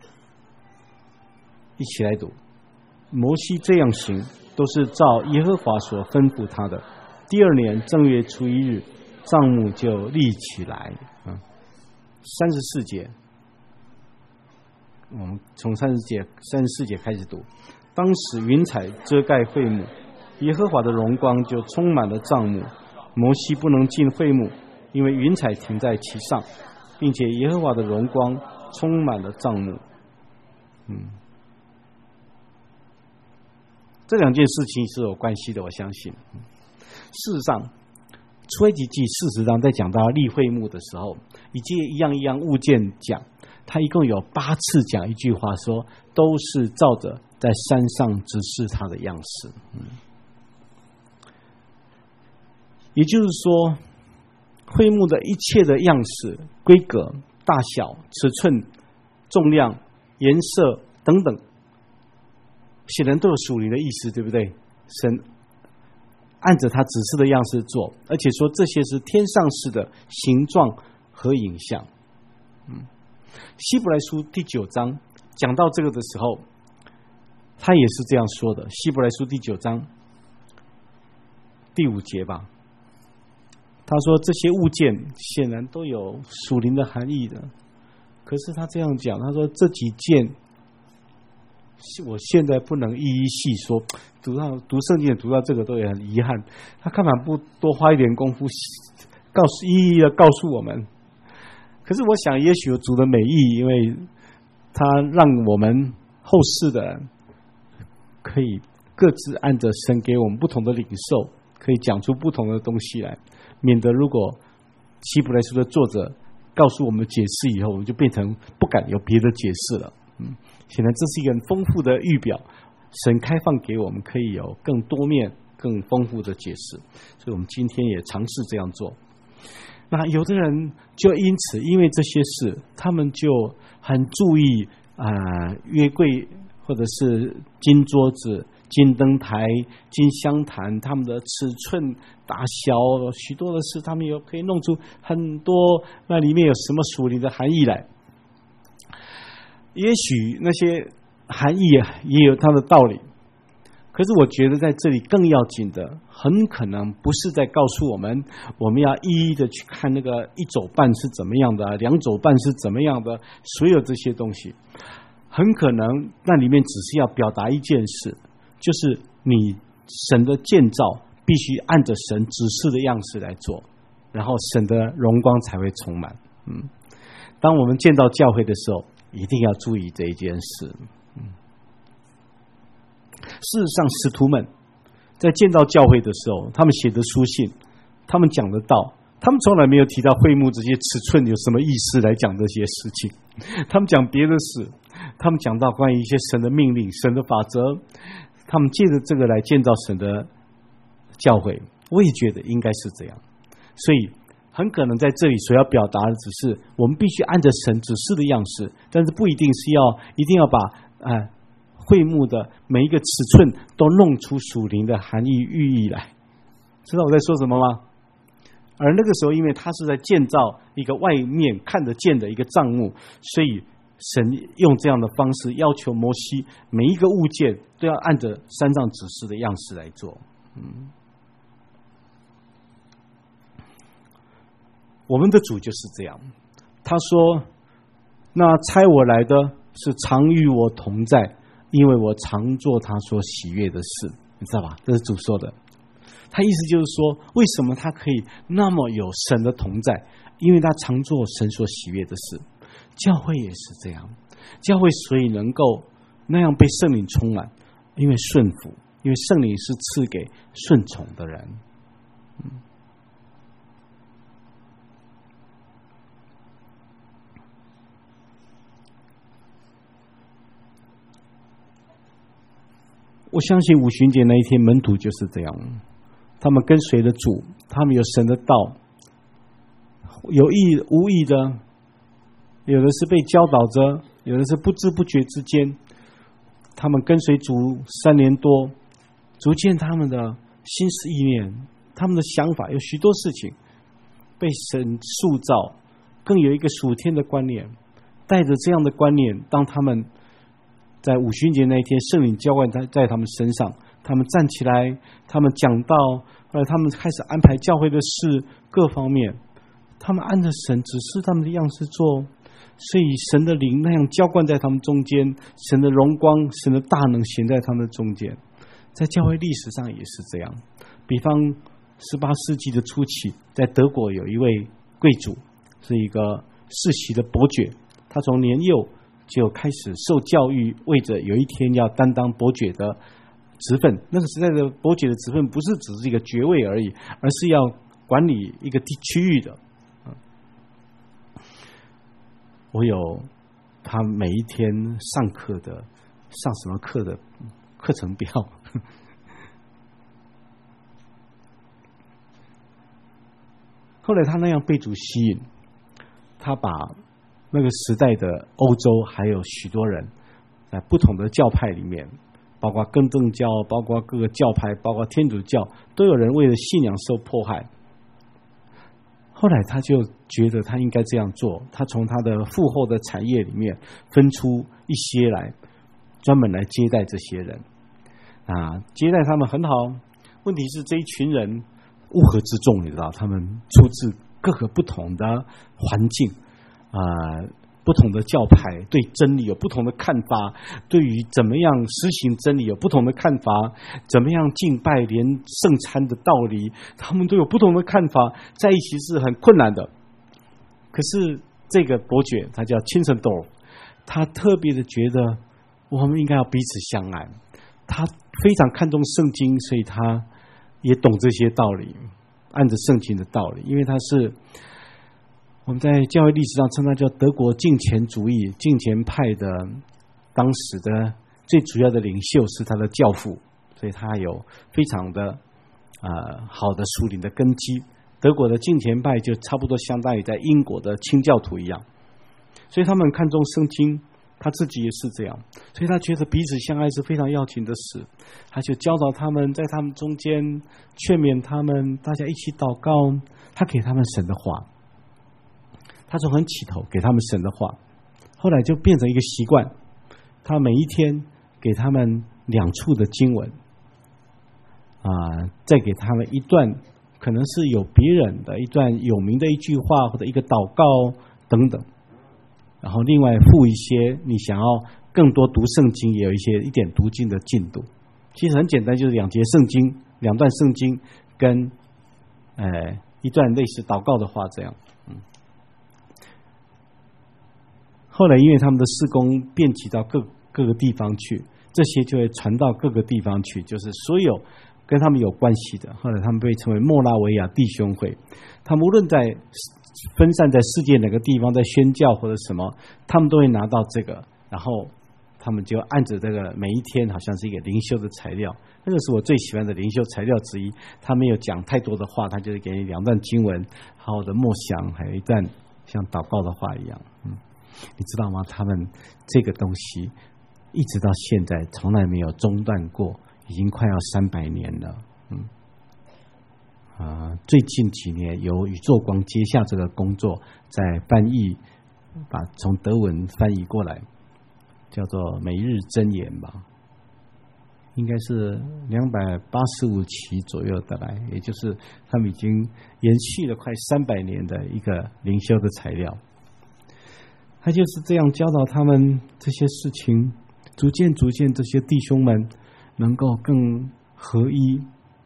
Speaker 1: 一起来读。摩西这样行，都是照耶和华所吩咐他的。第二年正月初一日，帐幕就立起来。嗯，三十四节，我们从三十节、三十四节开始读。当时云彩遮盖会幕，耶和华的荣光就充满了帐幕。摩西不能进会幕，因为云彩停在其上，并且耶和华的荣光充满了帐幕。嗯，这两件事情是有关系的，我相信。事实上，出埃及记四十章在讲到立会幕的时候，以及一样一样物件讲，他一共有八次讲一句话，说都是照着在山上指示他的样式。嗯，也就是说，会幕的一切的样式、规格、大小、尺寸、重量、颜色等等，显然都有属灵的意思，对不对？神按着他指示的样式做，而且说这些是天上式的形状和影像。嗯，希伯来书第九章讲到这个的时候，他也是这样说的。希伯来书第九章第五节吧，他说这些物件显然都有属灵的含义的。可是他这样讲，他说这几件我现在不能一一细说，读到读圣经读到这个都也很遗憾，他干嘛不多花一点功夫告诉一一的告诉我们？可是我想也许有主的美意，因为他让我们后世的人可以各自按着神给我们不同的领受，可以讲出不同的东西来，免得如果希伯来书的作者告诉我们解释以后，我们就变成不敢有别的解释了。嗯，显然这是一个很丰富的预表，神开放给我们可以有更多面更丰富的解释，所以我们今天也尝试这样做。那有的人就因此因为这些事，他们就很注意啊、呃、约柜或者是金桌子、金灯台、金香坛，他们的尺寸大小许多的事，他们有可以弄出很多那里面有什么属灵的含义来。也许那些含义也有它的道理， 可是我觉得在这里更要紧的，很可能不是在告诉我们，我们要一一的去看那个一肘半是怎么样的，两肘半是怎么样的，所有这些东西，很可能那里面只是要表达一件事，就是你神的建造必须按着神指示的样式来做，然后神的荣光才会充满。嗯，当我们建造教会的时候，一定要注意这一件事。事实上，使徒们在建造教会的时候，他们写的书信，他们讲的道，他们从来没有提到会幕这些尺寸有什么意思来讲这些事情。他们讲别的事，他们讲到关于一些神的命令、神的法则，他们借着这个来建造神的教会。我也觉得应该是这样，所以很可能在这里所要表达的只是我们必须按着神指示的样式，但是不一定是要一定要把啊。呃会幕的每一个尺寸都弄出属灵的含义寓意来，知道我在说什么吗？而那个时候，因为他是在建造一个外面看得见的一个帐幕，所以神用这样的方式要求摩西每一个物件都要按着山上指示的样式来做。嗯，我们的主就是这样，他说：“那差我来的是常与我同在。”因为我常做他所喜悦的事，你知道吧？这是主说的。他意思就是说，为什么他可以那么有神的同在？因为他常做神所喜悦的事。教会也是这样，教会所以能够那样被圣灵充满，因为顺服，因为圣灵是赐给顺从的人。嗯，我相信五旬节那一天，门徒就是这样，他们跟随了主，他们有神的道，有意无意的，有的是被教导着，有的是不知不觉之间，他们跟随主三年多，逐渐他们的心思意念，他们的想法，有许多事情被神塑造，更有一个属天的观念，带着这样的观念，当他们在五旬节那一天，圣灵浇灌在在他们身上，他们站起来，他们讲道，后来他们开始安排教会的事，各方面，他们按着神指示他们的样式做，所以神的灵那样浇灌在他们中间，神的荣光、神的大能显在他们的中间。在教会历史上也是这样，比方十八世纪的初期，在德国有一位贵族，是一个世袭的伯爵，他从年幼就开始受教育，为着有一天要担当伯爵的职分。那个时代的伯爵的职分不是只是一个爵位而已，而是要管理一个地区域的。我有他每一天上课的上什么课的课程表。后来他那样被主吸引，他把那个时代的欧洲还有许多人在不同的教派里面，包括更正教，包括各个教派，包括天主教，都有人为了信仰受迫害。后来他就觉得他应该这样做，他从他的富厚的产业里面分出一些来，专门来接待这些人啊，接待他们很好。问题是这一群人乌合之众，你知道，他们出自各个不同的环境啊、呃，不同的教派，对真理有不同的看法，对于怎么样实行真理有不同的看法，怎么样敬拜连圣餐的道理，他们都有不同的看法，在一起是很困难的。可是这个伯爵他叫钦森多尔，他特别的觉得我们应该要彼此相爱，他非常看重圣经，所以他也懂这些道理，按着圣经的道理，因为他是我们在教会历史上称他叫德国敬虔主义敬虔派的当时的最主要的领袖，是他的教父，所以他有非常的呃好的属灵的根基。德国的敬虔派就差不多相当于在英国的清教徒一样，所以他们看重圣经，他自己也是这样，所以他觉得彼此相爱是非常要紧的事。他就教导他们，在他们中间劝勉他们，大家一起祷告，他给他们神的话，他从很起头给他们神的话，后来就变成一个习惯，他每一天给他们两处的经文， 啊，再给他们一段可能是有别人的一段有名的一句话或者一个祷告等等，然后另外附一些你想要更多读圣经，也有一些一点读经的进度。其实很简单，就是两节圣经、两段圣经跟呃一段类似祷告的话这样。嗯。后来因为他们的事工遍及到各各个地方去，这些就会传到各个地方去，就是所有跟他们有关系的。后来他们被称为莫拉维亚弟兄会，他们无论在分散在世界哪个地方在宣教或者什么，他们都会拿到这个，然后他们就按着这个每一天好像是一个灵修的材料，那个是我最喜欢的灵修材料之一。他没有讲太多的话，他就是给你两段经文，好好的默想，还有一段像祷告的话一样。嗯，你知道吗？他们这个东西一直到现在从来没有中断过，已经快要三百年了。嗯，啊、呃，最近几年由宇宙光接下这个工作，在翻译，把从德文翻译过来。叫做每日箴言吧，应该是两百八十五期左右的来，也就是他们已经延续了快三百年的一个灵修的材料。他就是这样教导他们这些事情，逐渐逐渐这些弟兄们能够更合一。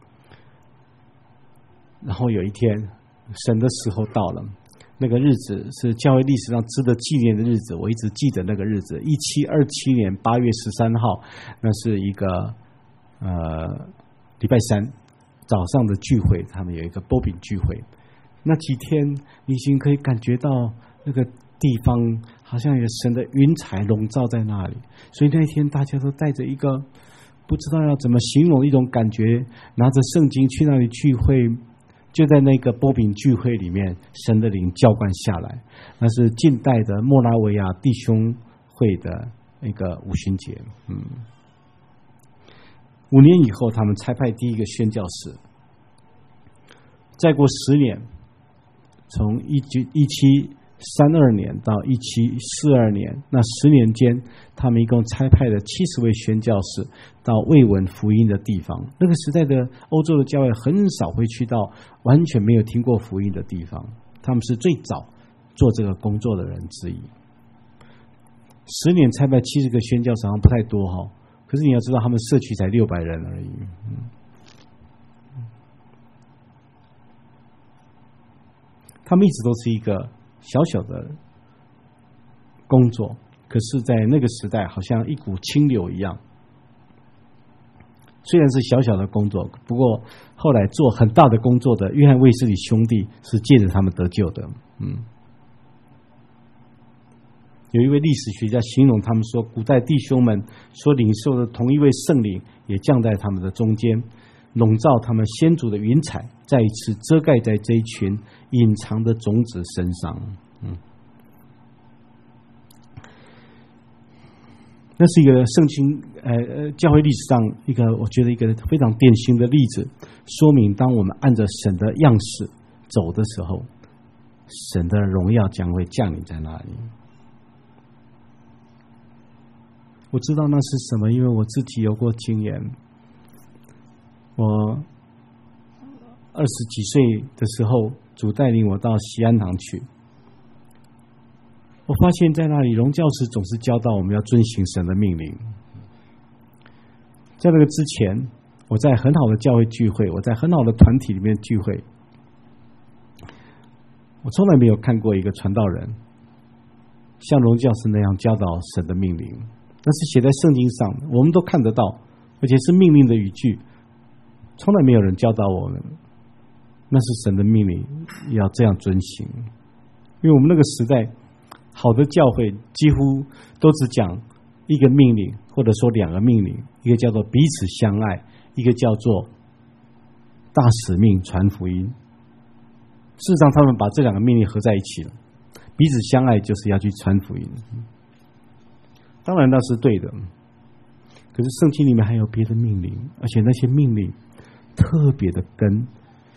Speaker 1: 然后有一天，神的时候到了。那个日子是教会历史上值得纪念的日子，我一直记得那个日子，一七二七年八月十三号，那是一个呃礼拜三早上的聚会，他们有一个波饼聚会。那几天你已经可以感觉到那个地方好像有神的云彩笼罩在那里，所以那一天大家都带着一个不知道要怎么形容一种感觉，拿着圣经去那里聚会。就在那个波饼聚会里面，神的灵浇灌下来，那是近代的莫拉维亚弟兄会的一个五旬节。嗯，五年以后，他们才派第一个宣教士。再过十年，从一九一七三二年到一七四二年，那十年间，他们一共差派了七十位宣教士到未闻福音的地方。那个时代的欧洲的教会很少会去到完全没有听过福音的地方，他们是最早做这个工作的人之一。十年差派七十个宣教士好像不太多哈，可是你要知道，他们社区才六百人而已。嗯，他们一直都是一个小小的工作，可是在那个时代好像一股清流一样，虽然是小小的工作，不过后来做很大的工作的约翰卫斯理兄弟是借着他们得救的。嗯，有一位历史学家形容他们说，古代弟兄们所领受的同一位圣灵也降在他们的中间，笼罩他们先祖的云彩，再一次遮盖在这一群隐藏的种子身上。嗯，那是一个圣经呃教会历史上一个我觉得一个非常典型的例子，说明当我们按着神的样式走的时候，神的荣耀将会降临在那里。我知道那是什么，因为我自己有过经验。我二十几岁的时候，主带领我到西安堂去，我发现在那里荣教师总是教导我们要遵行神的命令。在那个之前，我在很好的教会聚会，我在很好的团体里面聚会，我从来没有看过一个传道人像荣教师那样教导神的命令。那是写在圣经上的，我们都看得到，而且是命令的语句，从来没有人教导我们，那是神的命令，要这样遵行。因为我们那个时代，好的教会几乎都只讲一个命令，或者说两个命令，一个叫做彼此相爱，一个叫做大使命传福音。事实上，他们把这两个命令合在一起了。彼此相爱就是要去传福音，当然那是对的。可是圣经里面还有别的命令，而且那些命令特别的跟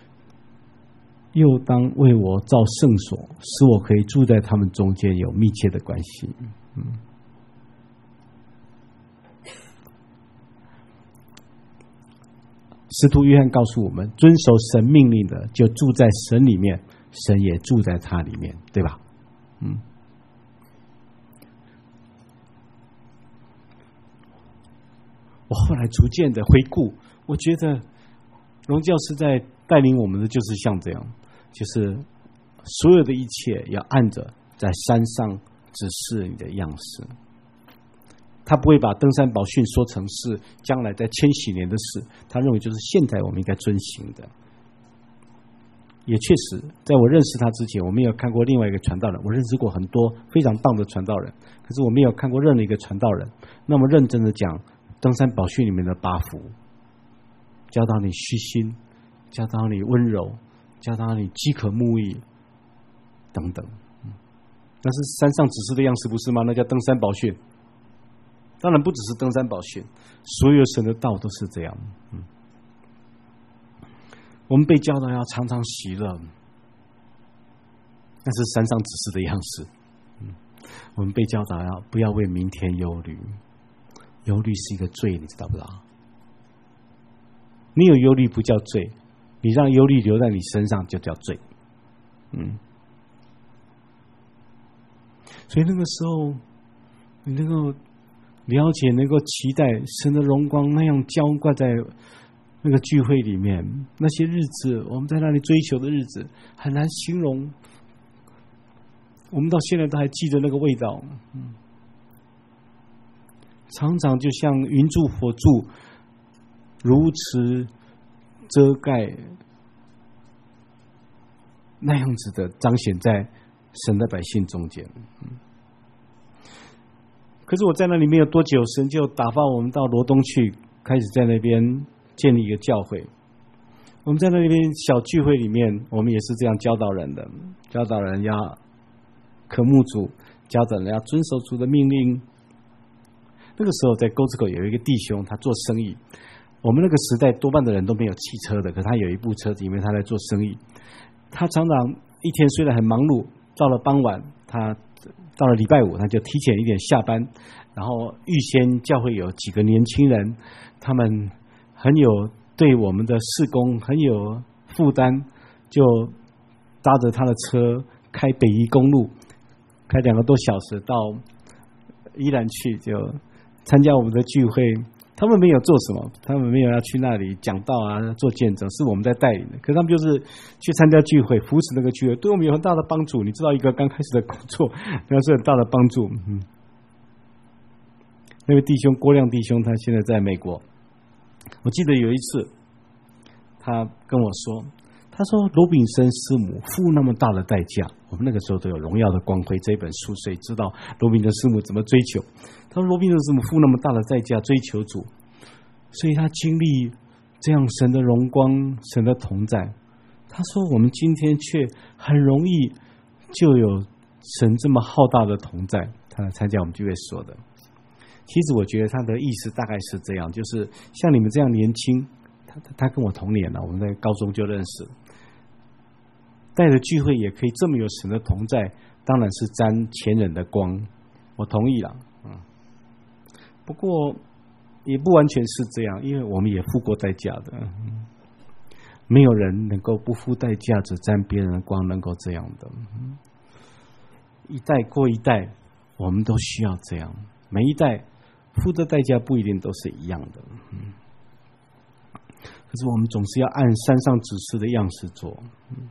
Speaker 1: 又当为我造圣所，使我可以住在他们中间，有密切的关系。嗯， 使徒约翰告诉我们，遵守神命令的就住在神里面，神也住在他里面，对吧？嗯。我后来逐渐的回顾，我觉得荣教师在带领我们的就是像这样，就是所有的一切要按着在山上指示你的样式。他不会把登山宝训说成是将来在千禧年的事，他认为就是现在我们应该遵行的。也确实，在我认识他之前，我没有看过另外一个传道人。我认识过很多非常棒的传道人，可是我没有看过任何一个传道人那么认真的讲登山宝训里面的八福，教导你虚心，教导你温柔，教导你饥渴慕义等等。那是山上指示的样式，不是吗？那叫登山宝训。当然不只是登山宝训，所有神的道都是这样。嗯，我们被教导要常常喜乐，那是山上指示的样式。嗯，我们被教导要不要为明天忧虑，忧虑是一个罪，你知道不知道？你有忧虑不叫罪，你让忧虑留在你身上就叫罪。嗯，所以那个时候，你能够了解，能够期待神的荣光那样浇灌在那个聚会里面，那些日子，我们在那里追求的日子，很难形容。我们到现在都还记得那个味道。嗯，常常就像云柱火柱如此遮盖那样子的彰显在神的百姓中间。嗯，可是我在那里没有多久，神就打发我们到罗东去，开始在那边建立一个教会。我们在那边小聚会里面，我们也是这样教导人的，教导人要渴慕主，教导人要遵守主的命令。那个时候在沟子口有一个弟兄，他做生意。我们那个时代多半的人都没有汽车的，可他有一部车子，因为他在做生意。他常常一天虽然很忙碌，到了傍晚，他到了礼拜五，他就提前一点下班，然后预先教会有几个年轻人，他们很有对我们的事工很有负担，就搭着他的车开北宜公路，开两个多小时到宜兰去，就参加我们的聚会。他们没有做什么，他们没有要去那里讲道啊，做见证，是我们在带领的。可是他们就是去参加聚会，扶持那个聚会，对我们有很大的帮助。你知道，一个刚开始的工作，那是很大的帮助。嗯，那位弟兄郭亮弟兄，他现在在美国。我记得有一次，他跟我说，他说罗炳森师母付那么大的代价，我们那个时候都有《荣耀的光辉》这本书，所以知道罗炳森师母怎么追求。他说罗炳森师母付那么大的代价追求主，所以他经历这样神的荣光、神的同在。他说我们今天却很容易就有神这么浩大的同在。他来参加我们聚会所的，其实我觉得他的意思大概是这样，就是像你们这样年轻，他他跟我同年了，我们在高中就认识，带着聚会也可以这么有神的同在，当然是沾前人的光，我同意了。嗯，不过也不完全是这样，因为我们也付过代价的。嗯，没有人能够不付代价只沾别人的光，能够这样的。嗯，一代过一代，我们都需要这样，每一代付的代价不一定都是一样的。嗯，可是我们总是要按山上指示的样式做。嗯，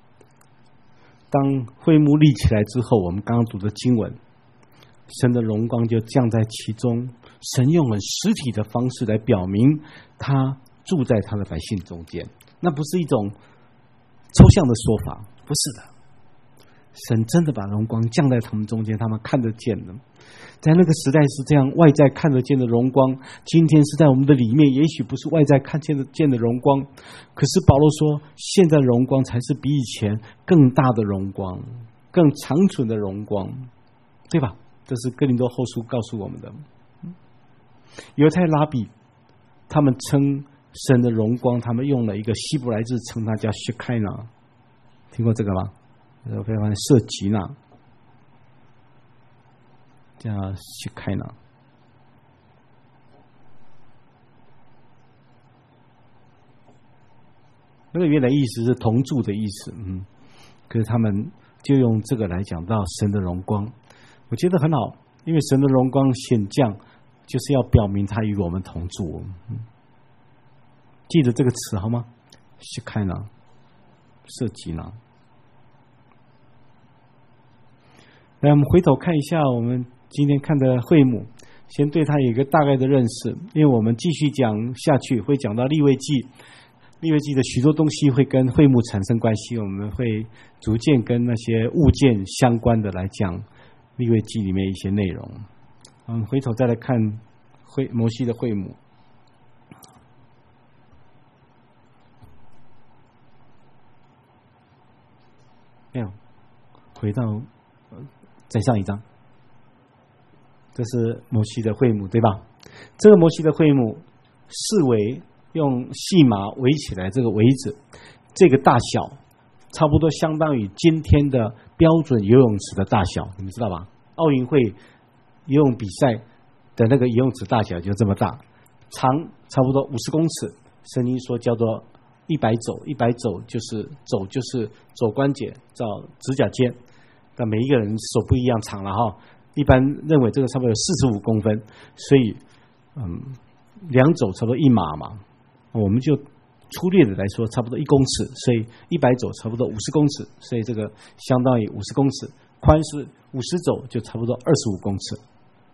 Speaker 1: 当会幕立起来之后，我们刚刚读的经文，神的荣光就降在其中，神用很实体的方式来表明他住在他的百姓中间，那不是一种抽象的说法，不是的，神真的把荣光降在他们中间，他们看得见的。在那个时代是这样，外在看得见的荣光，今天是在我们的里面，也许不是外在看见的见的荣光，可是保罗说现在的荣光才是比以前更大的荣光，更长存的荣光，对吧？这是哥林多后书告诉我们的。犹太拉比他们称神的荣光，他们用了一个希伯来字称它叫谢开纳，听过这个吗？非常色吉纳，叫谢开纳。 那个原来意思是同住的意思，嗯，可是他们就用这个来讲到神的荣光，我觉得很好，因为神的荣光显降，就是要表明他与我们同住。嗯，记得这个词好吗？是开呢，设计呢。来，我们回头看一下我们今天看的会幕，先对他有一个大概的认识，因为我们继续讲下去会讲到利未记，利未记的许多东西会跟会幕产生关系，我们会逐渐跟那些物件相关的来讲利未记里面一些内容。我们回头再来看会摩西的会幕。没有，回到再上一章，这是摩西的会幕，对吧？这个摩西的会幕视为用细麻围起来，这个围子，这个大小差不多相当于今天的标准游泳池的大小，你们知道吧？奥运会游泳比赛的那个游泳池大小就这么大，长差不多五十公尺，圣经说叫做一百肘，一百肘就是肘就是肘关节到指甲尖，但每一个人手不一样长了哈。一般认为这个差不多有四十五公分，所以嗯，两肘差不多一码嘛，我们就粗略的来说，差不多一公尺，所以一百肘差不多五十公尺，所以这个相当于五十公尺，宽是五十肘，就差不多二十五公尺。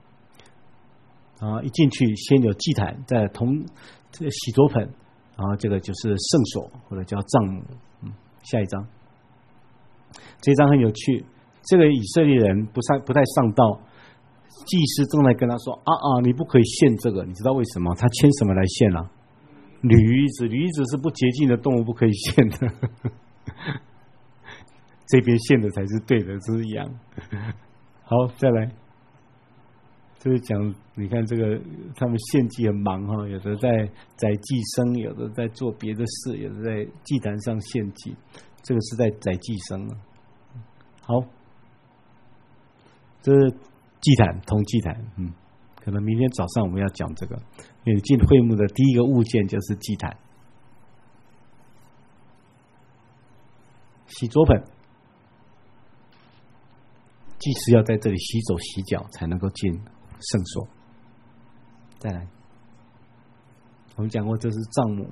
Speaker 1: 啊，一进去先有祭坛，再同这个洗濯盆，然后这个就是圣所或者叫帐幕。嗯，下一章，这一章很有趣。这个以色列人不上不太上道，祭司正在跟他说：“啊啊，你不可以献这个，你知道为什么？他牵什么来献啊？驴子，驴子是不洁净的动物，不可以献的。这边献的才是对的，是一样。好，再来，就是讲，你看这个他们献祭很忙哈，有的在宰祭牲，有的在做别的事，有的在祭坛上献祭，这个是在宰祭牲了。好。”这是祭坛，铜祭坛，嗯，可能明天早上我们要讲这个，因为进会幕的第一个物件就是祭坛，洗濯盆，祭司要在这里洗手洗脚才能够进圣所。再来，我们讲过这是帐幕，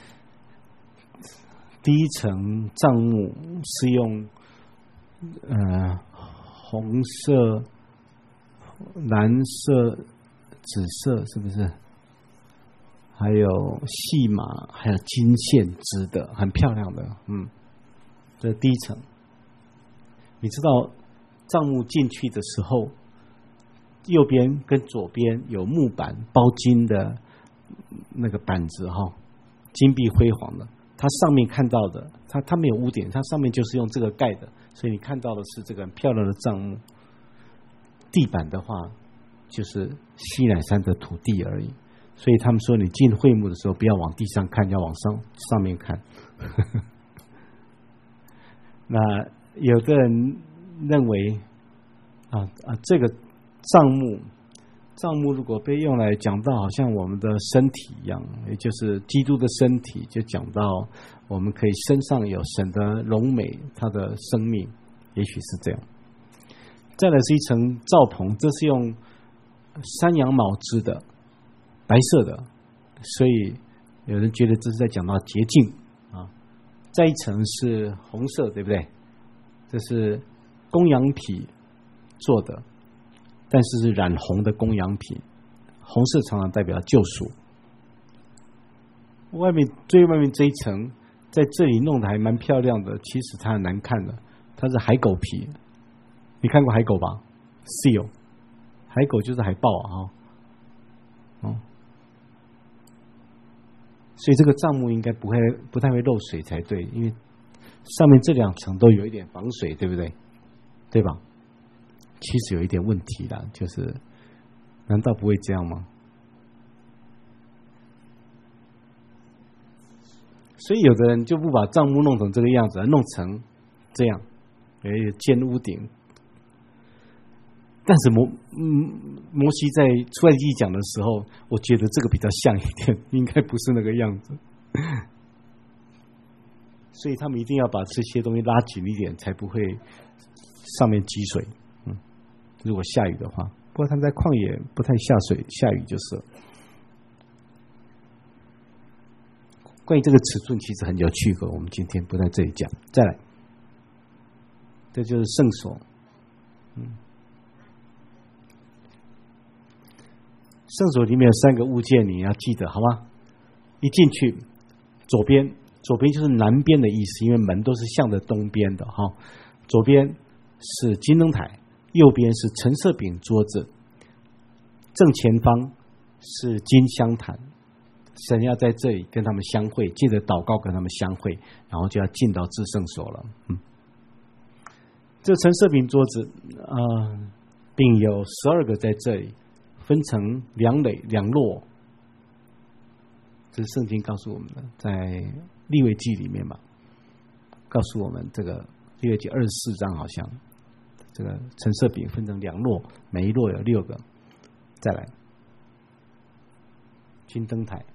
Speaker 1: 第一层帐幕是用呃。红色、蓝色、紫色，是不是？还有细麻，还有金线织的，很漂亮的。嗯，这是第一层。你知道帐幕进去的时候，右边跟左边有木板包金的那个板子哈，金碧辉煌的。它上面看到的，它它没有污点，它上面就是用这个盖的，所以你看到的是这个很漂亮的帐幕。地板的话，就是西乃山的土地而已。所以他们说，你进会幕的时候，不要往地上看，要往上上面看。那有的人认为，啊啊，这个帐幕。帐幕如果被用来讲到好像我们的身体一样，也就是基督的身体，就讲到我们可以身上有神的荣美，他的生命，也许是这样。再来是一层罩棚，这是用山羊毛织的，白色的，所以有人觉得这是在讲到洁净啊。再一层是红色，对不对？这是公羊皮做的。但是是染红的公羊皮，红色常常代表救赎。外面最外面这一层，在这里弄得还蛮漂亮的，其实它很难看的，它是海狗皮。你看过海狗吧 ？Seal， 海狗就是海豹啊，哦，所以这个帐幕应该不会不太会漏水才对，因为上面这两层都有一点防水，对不对？对吧？其实有一点问题啦，就是难道不会这样吗？所以有的人就不把帐幕弄成这个样子，弄成这样，有尖屋顶。但是摩嗯摩西在出埃及讲的时候，我觉得这个比较像一点，应该不是那个样子。 所以他们一定要把这些东西拉紧一点，才不会上面积水。嗯，如果下雨的话，不过他们在旷野不太下水，下雨就是。关于这个尺寸其实很有趣的，我们今天不在这里讲。再来，这就是圣所。嗯，圣所里面有三个物件，你要记得好吗？一进去，左边，左边就是南边的意思，因为门都是向着东边的哈。左边是金灯台，右边是陈设饼桌子，正前方是金香坛。神要在这里跟他们相会，借着祷告跟他们相会，然后就要进到至圣所了。嗯，这陈设饼桌子，呃，并有十二个在这里，分成两垒两摞。这是圣经告诉我们的，在利未记里面嘛，告诉我们这个利未记二十四章好像，这个陈设饼分成两摞，每一摞有六个。再来，金灯台。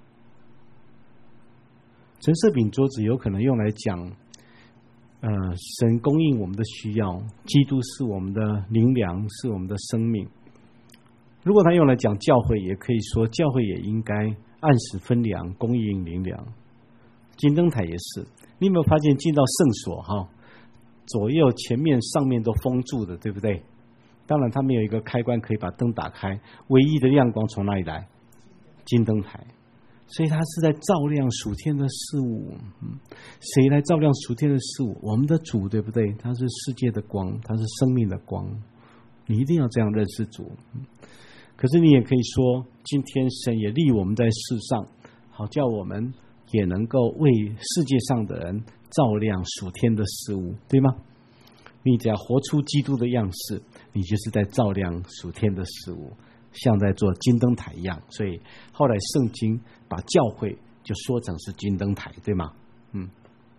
Speaker 1: 陈设饼桌子有可能用来讲，呃，神供应我们的需要，基督是我们的灵粮，是我们的生命。如果他用来讲教会，也可以说教会也应该按时分粮，供应灵粮。金灯台也是，你有没有发现进到圣所哈，左右前面上面都封住的，对不对？当然它没有一个开关可以把灯打开，唯一的亮光从哪里来？金灯台。所以他是在照亮属天的事物。嗯，谁来照亮属天的事物？我们的主，对不对？他是世界的光，他是生命的光。你一定要这样认识主。嗯，可是你也可以说，今天神也立我们在世上，好叫我们也能够为世界上的人照亮属天的事物，对吗？你只要活出基督的样式，你就是在照亮属天的事物，像在做金灯台一样。所以后来圣经把教会就说成是金灯台，对吗？嗯，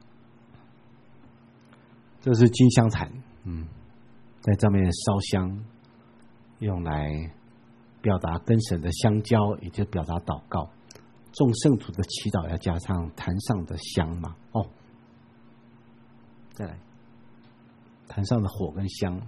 Speaker 1: 这是金香坛，嗯，在上面烧香，用来表达跟神的相交，也就表达祷告。众圣徒的祈祷要加上坛上的香嘛。哦，再来，坛上的火跟香。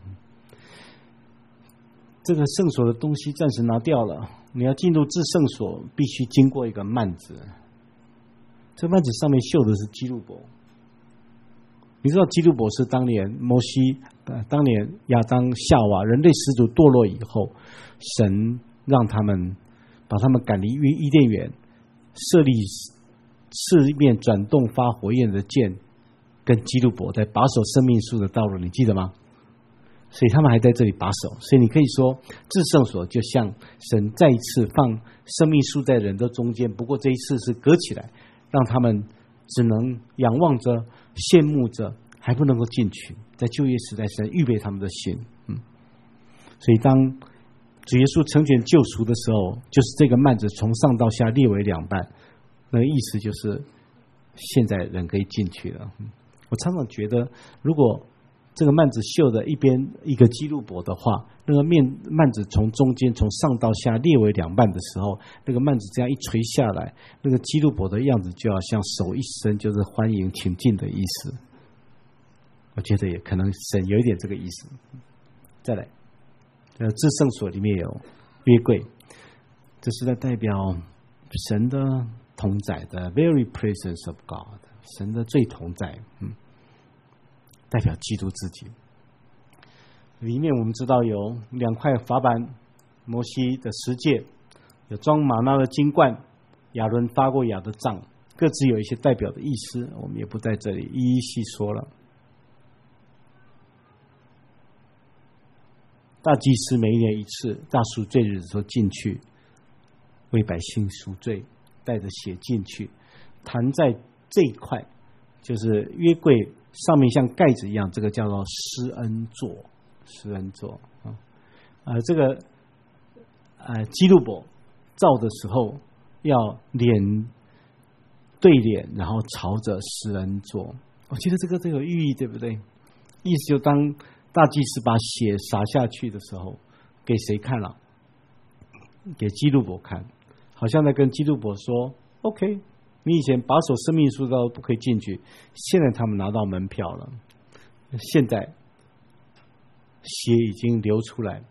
Speaker 1: 这个圣所的东西暂时拿掉了，你要进入至圣所，必须经过一个幔子。这幔子上面绣的是基路伯。你知道基路伯是当年摩西、呃，当年亚当、夏娃人类始祖堕落以后，神让他们把他们赶离伊甸园，设立四面转动发火焰的剑，跟基路伯在把守生命树的道路，你记得吗？所以他们还在这里把守，所以你可以说至圣所就像神再一次放生命树在人的中间，不过这一次是隔起来，让他们只能仰望着羡慕着，还不能够进去。在旧约时代，神预备他们的心。嗯，所以当主耶稣成全救赎的时候，就是这个幔子从上到下裂为两半，那个意思就是现在人可以进去了。我常常觉得，如果这个幔子绣的一边一个基路伯的话，那个面幔子从中间从上到下裂为两半的时候，那个幔子这样一垂下来，那个基路伯的样子就好像手一伸就是欢迎请进的意思。我觉得也可能神有一点这个意思。再来，呃，至圣所里面有约柜，这是在代表神的同在的 very presence of God， 神的最同在。嗯。代表基督自己。里面我们知道有两块法板，摩西的十诫，有装玛纳的金罐，亚伦发过芽的杖，各自有一些代表的意思，我们也不在这里一一细说了。大祭司每一年一次大赎罪日的时候进去为百姓赎罪，带着血进去，坛在这一块就是约柜上面像盖子一样，这个叫做施恩座。施恩座啊，呃，这个呃基路伯照的时候要脸对脸，然后朝着施恩座。我觉得这个这个寓意，对不对？意思就当大祭司把血洒下去的时候，给谁看了？给基路伯看，好像在跟基路伯说 ：“OK， 你以前把守生命树都不可以进去，现在他们拿到门票了，现在血已经流出来，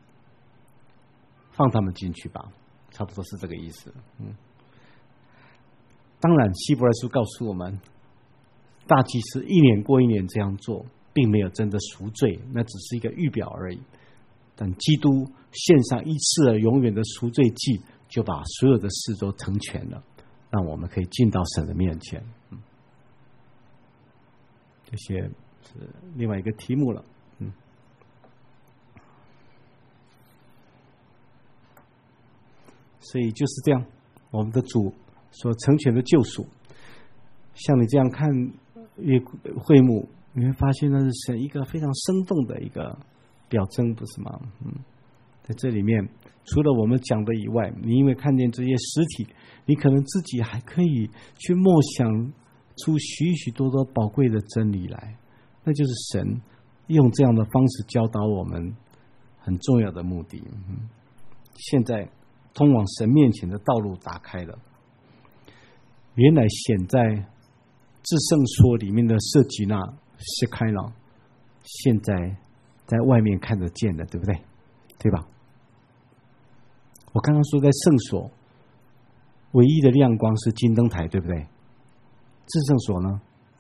Speaker 1: 放他们进去吧，差不多是这个意思。嗯，当然希伯来书告诉我们，大祭司一年过一年这样做，并没有真的赎罪，那只是一个预表而已。但基督献上一次而永远的赎罪祭，就把所有的事都成全了，让我们可以进到神的面前。嗯，这些是另外一个题目了。嗯，所以就是这样，我们的主所成全的救赎，像你这样看约会幕，你会发现那是神一个非常生动的一个表征，不是吗？嗯，在这里面，除了我们讲的以外，你因为看见这些实体，你可能自己还可以去默想出许许多多宝贵的真理来，那就是神用这样的方式教导我们很重要的目的。嗯，现在通往神面前的道路打开了，原来显在至圣所里面的舍基那是开了，现在在外面看得见的，对不对？对吧？我刚刚说在圣所唯一的亮光是金灯台，对不对？至圣所呢？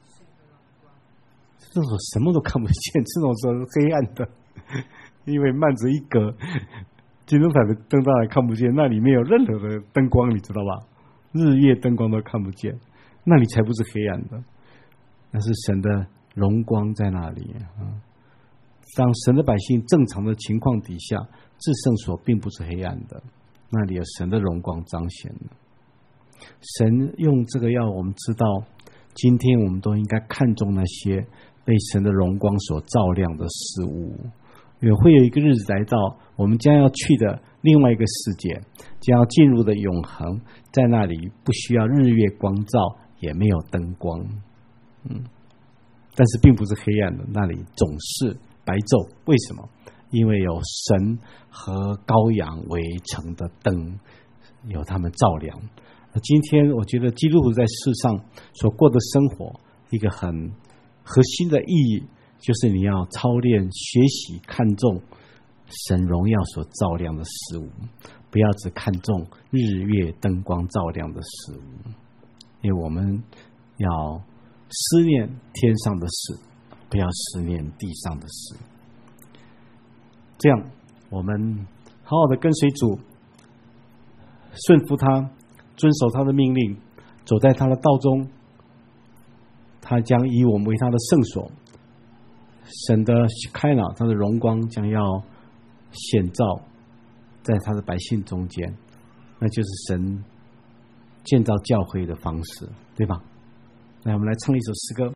Speaker 1: 至圣所什么都看不见，至圣所是黑暗的，因为幔子一隔，金灯台的灯当然看不见，那里面有任何的灯光，你知道吧？日夜灯光都看不见，那里才不是黑暗的，那是神的荣光在那里。嗯，当神的百姓正常的情况底下，至圣所并不是黑暗的，那里有神的荣光彰显了。神用这个要我们知道，今天我们都应该看重那些被神的荣光所照亮的事物，也会有一个日子来到，我们将要去的另外一个世界，将要进入的永恒，在那里不需要日月光照，也没有灯光。嗯，但是并不是黑暗的，那里总是白昼。为什么？因为有神和羔羊为成的灯，有他们照亮。今天我觉得基督徒在世上所过的生活，一个很核心的意义，就是你要操练学习看重神荣耀所照亮的事物，不要只看重日月灯光照亮的事物，因为我们要思念天上的事，不要思念地上的事。这样我们好好的跟随主，顺服他，遵守他的命令，走在他的道中，他将以我们为他的圣所，神的开朗，他的荣光将要显照在他的百姓中间，那就是神建造教会的方式，对吧？那我们来唱一首诗歌。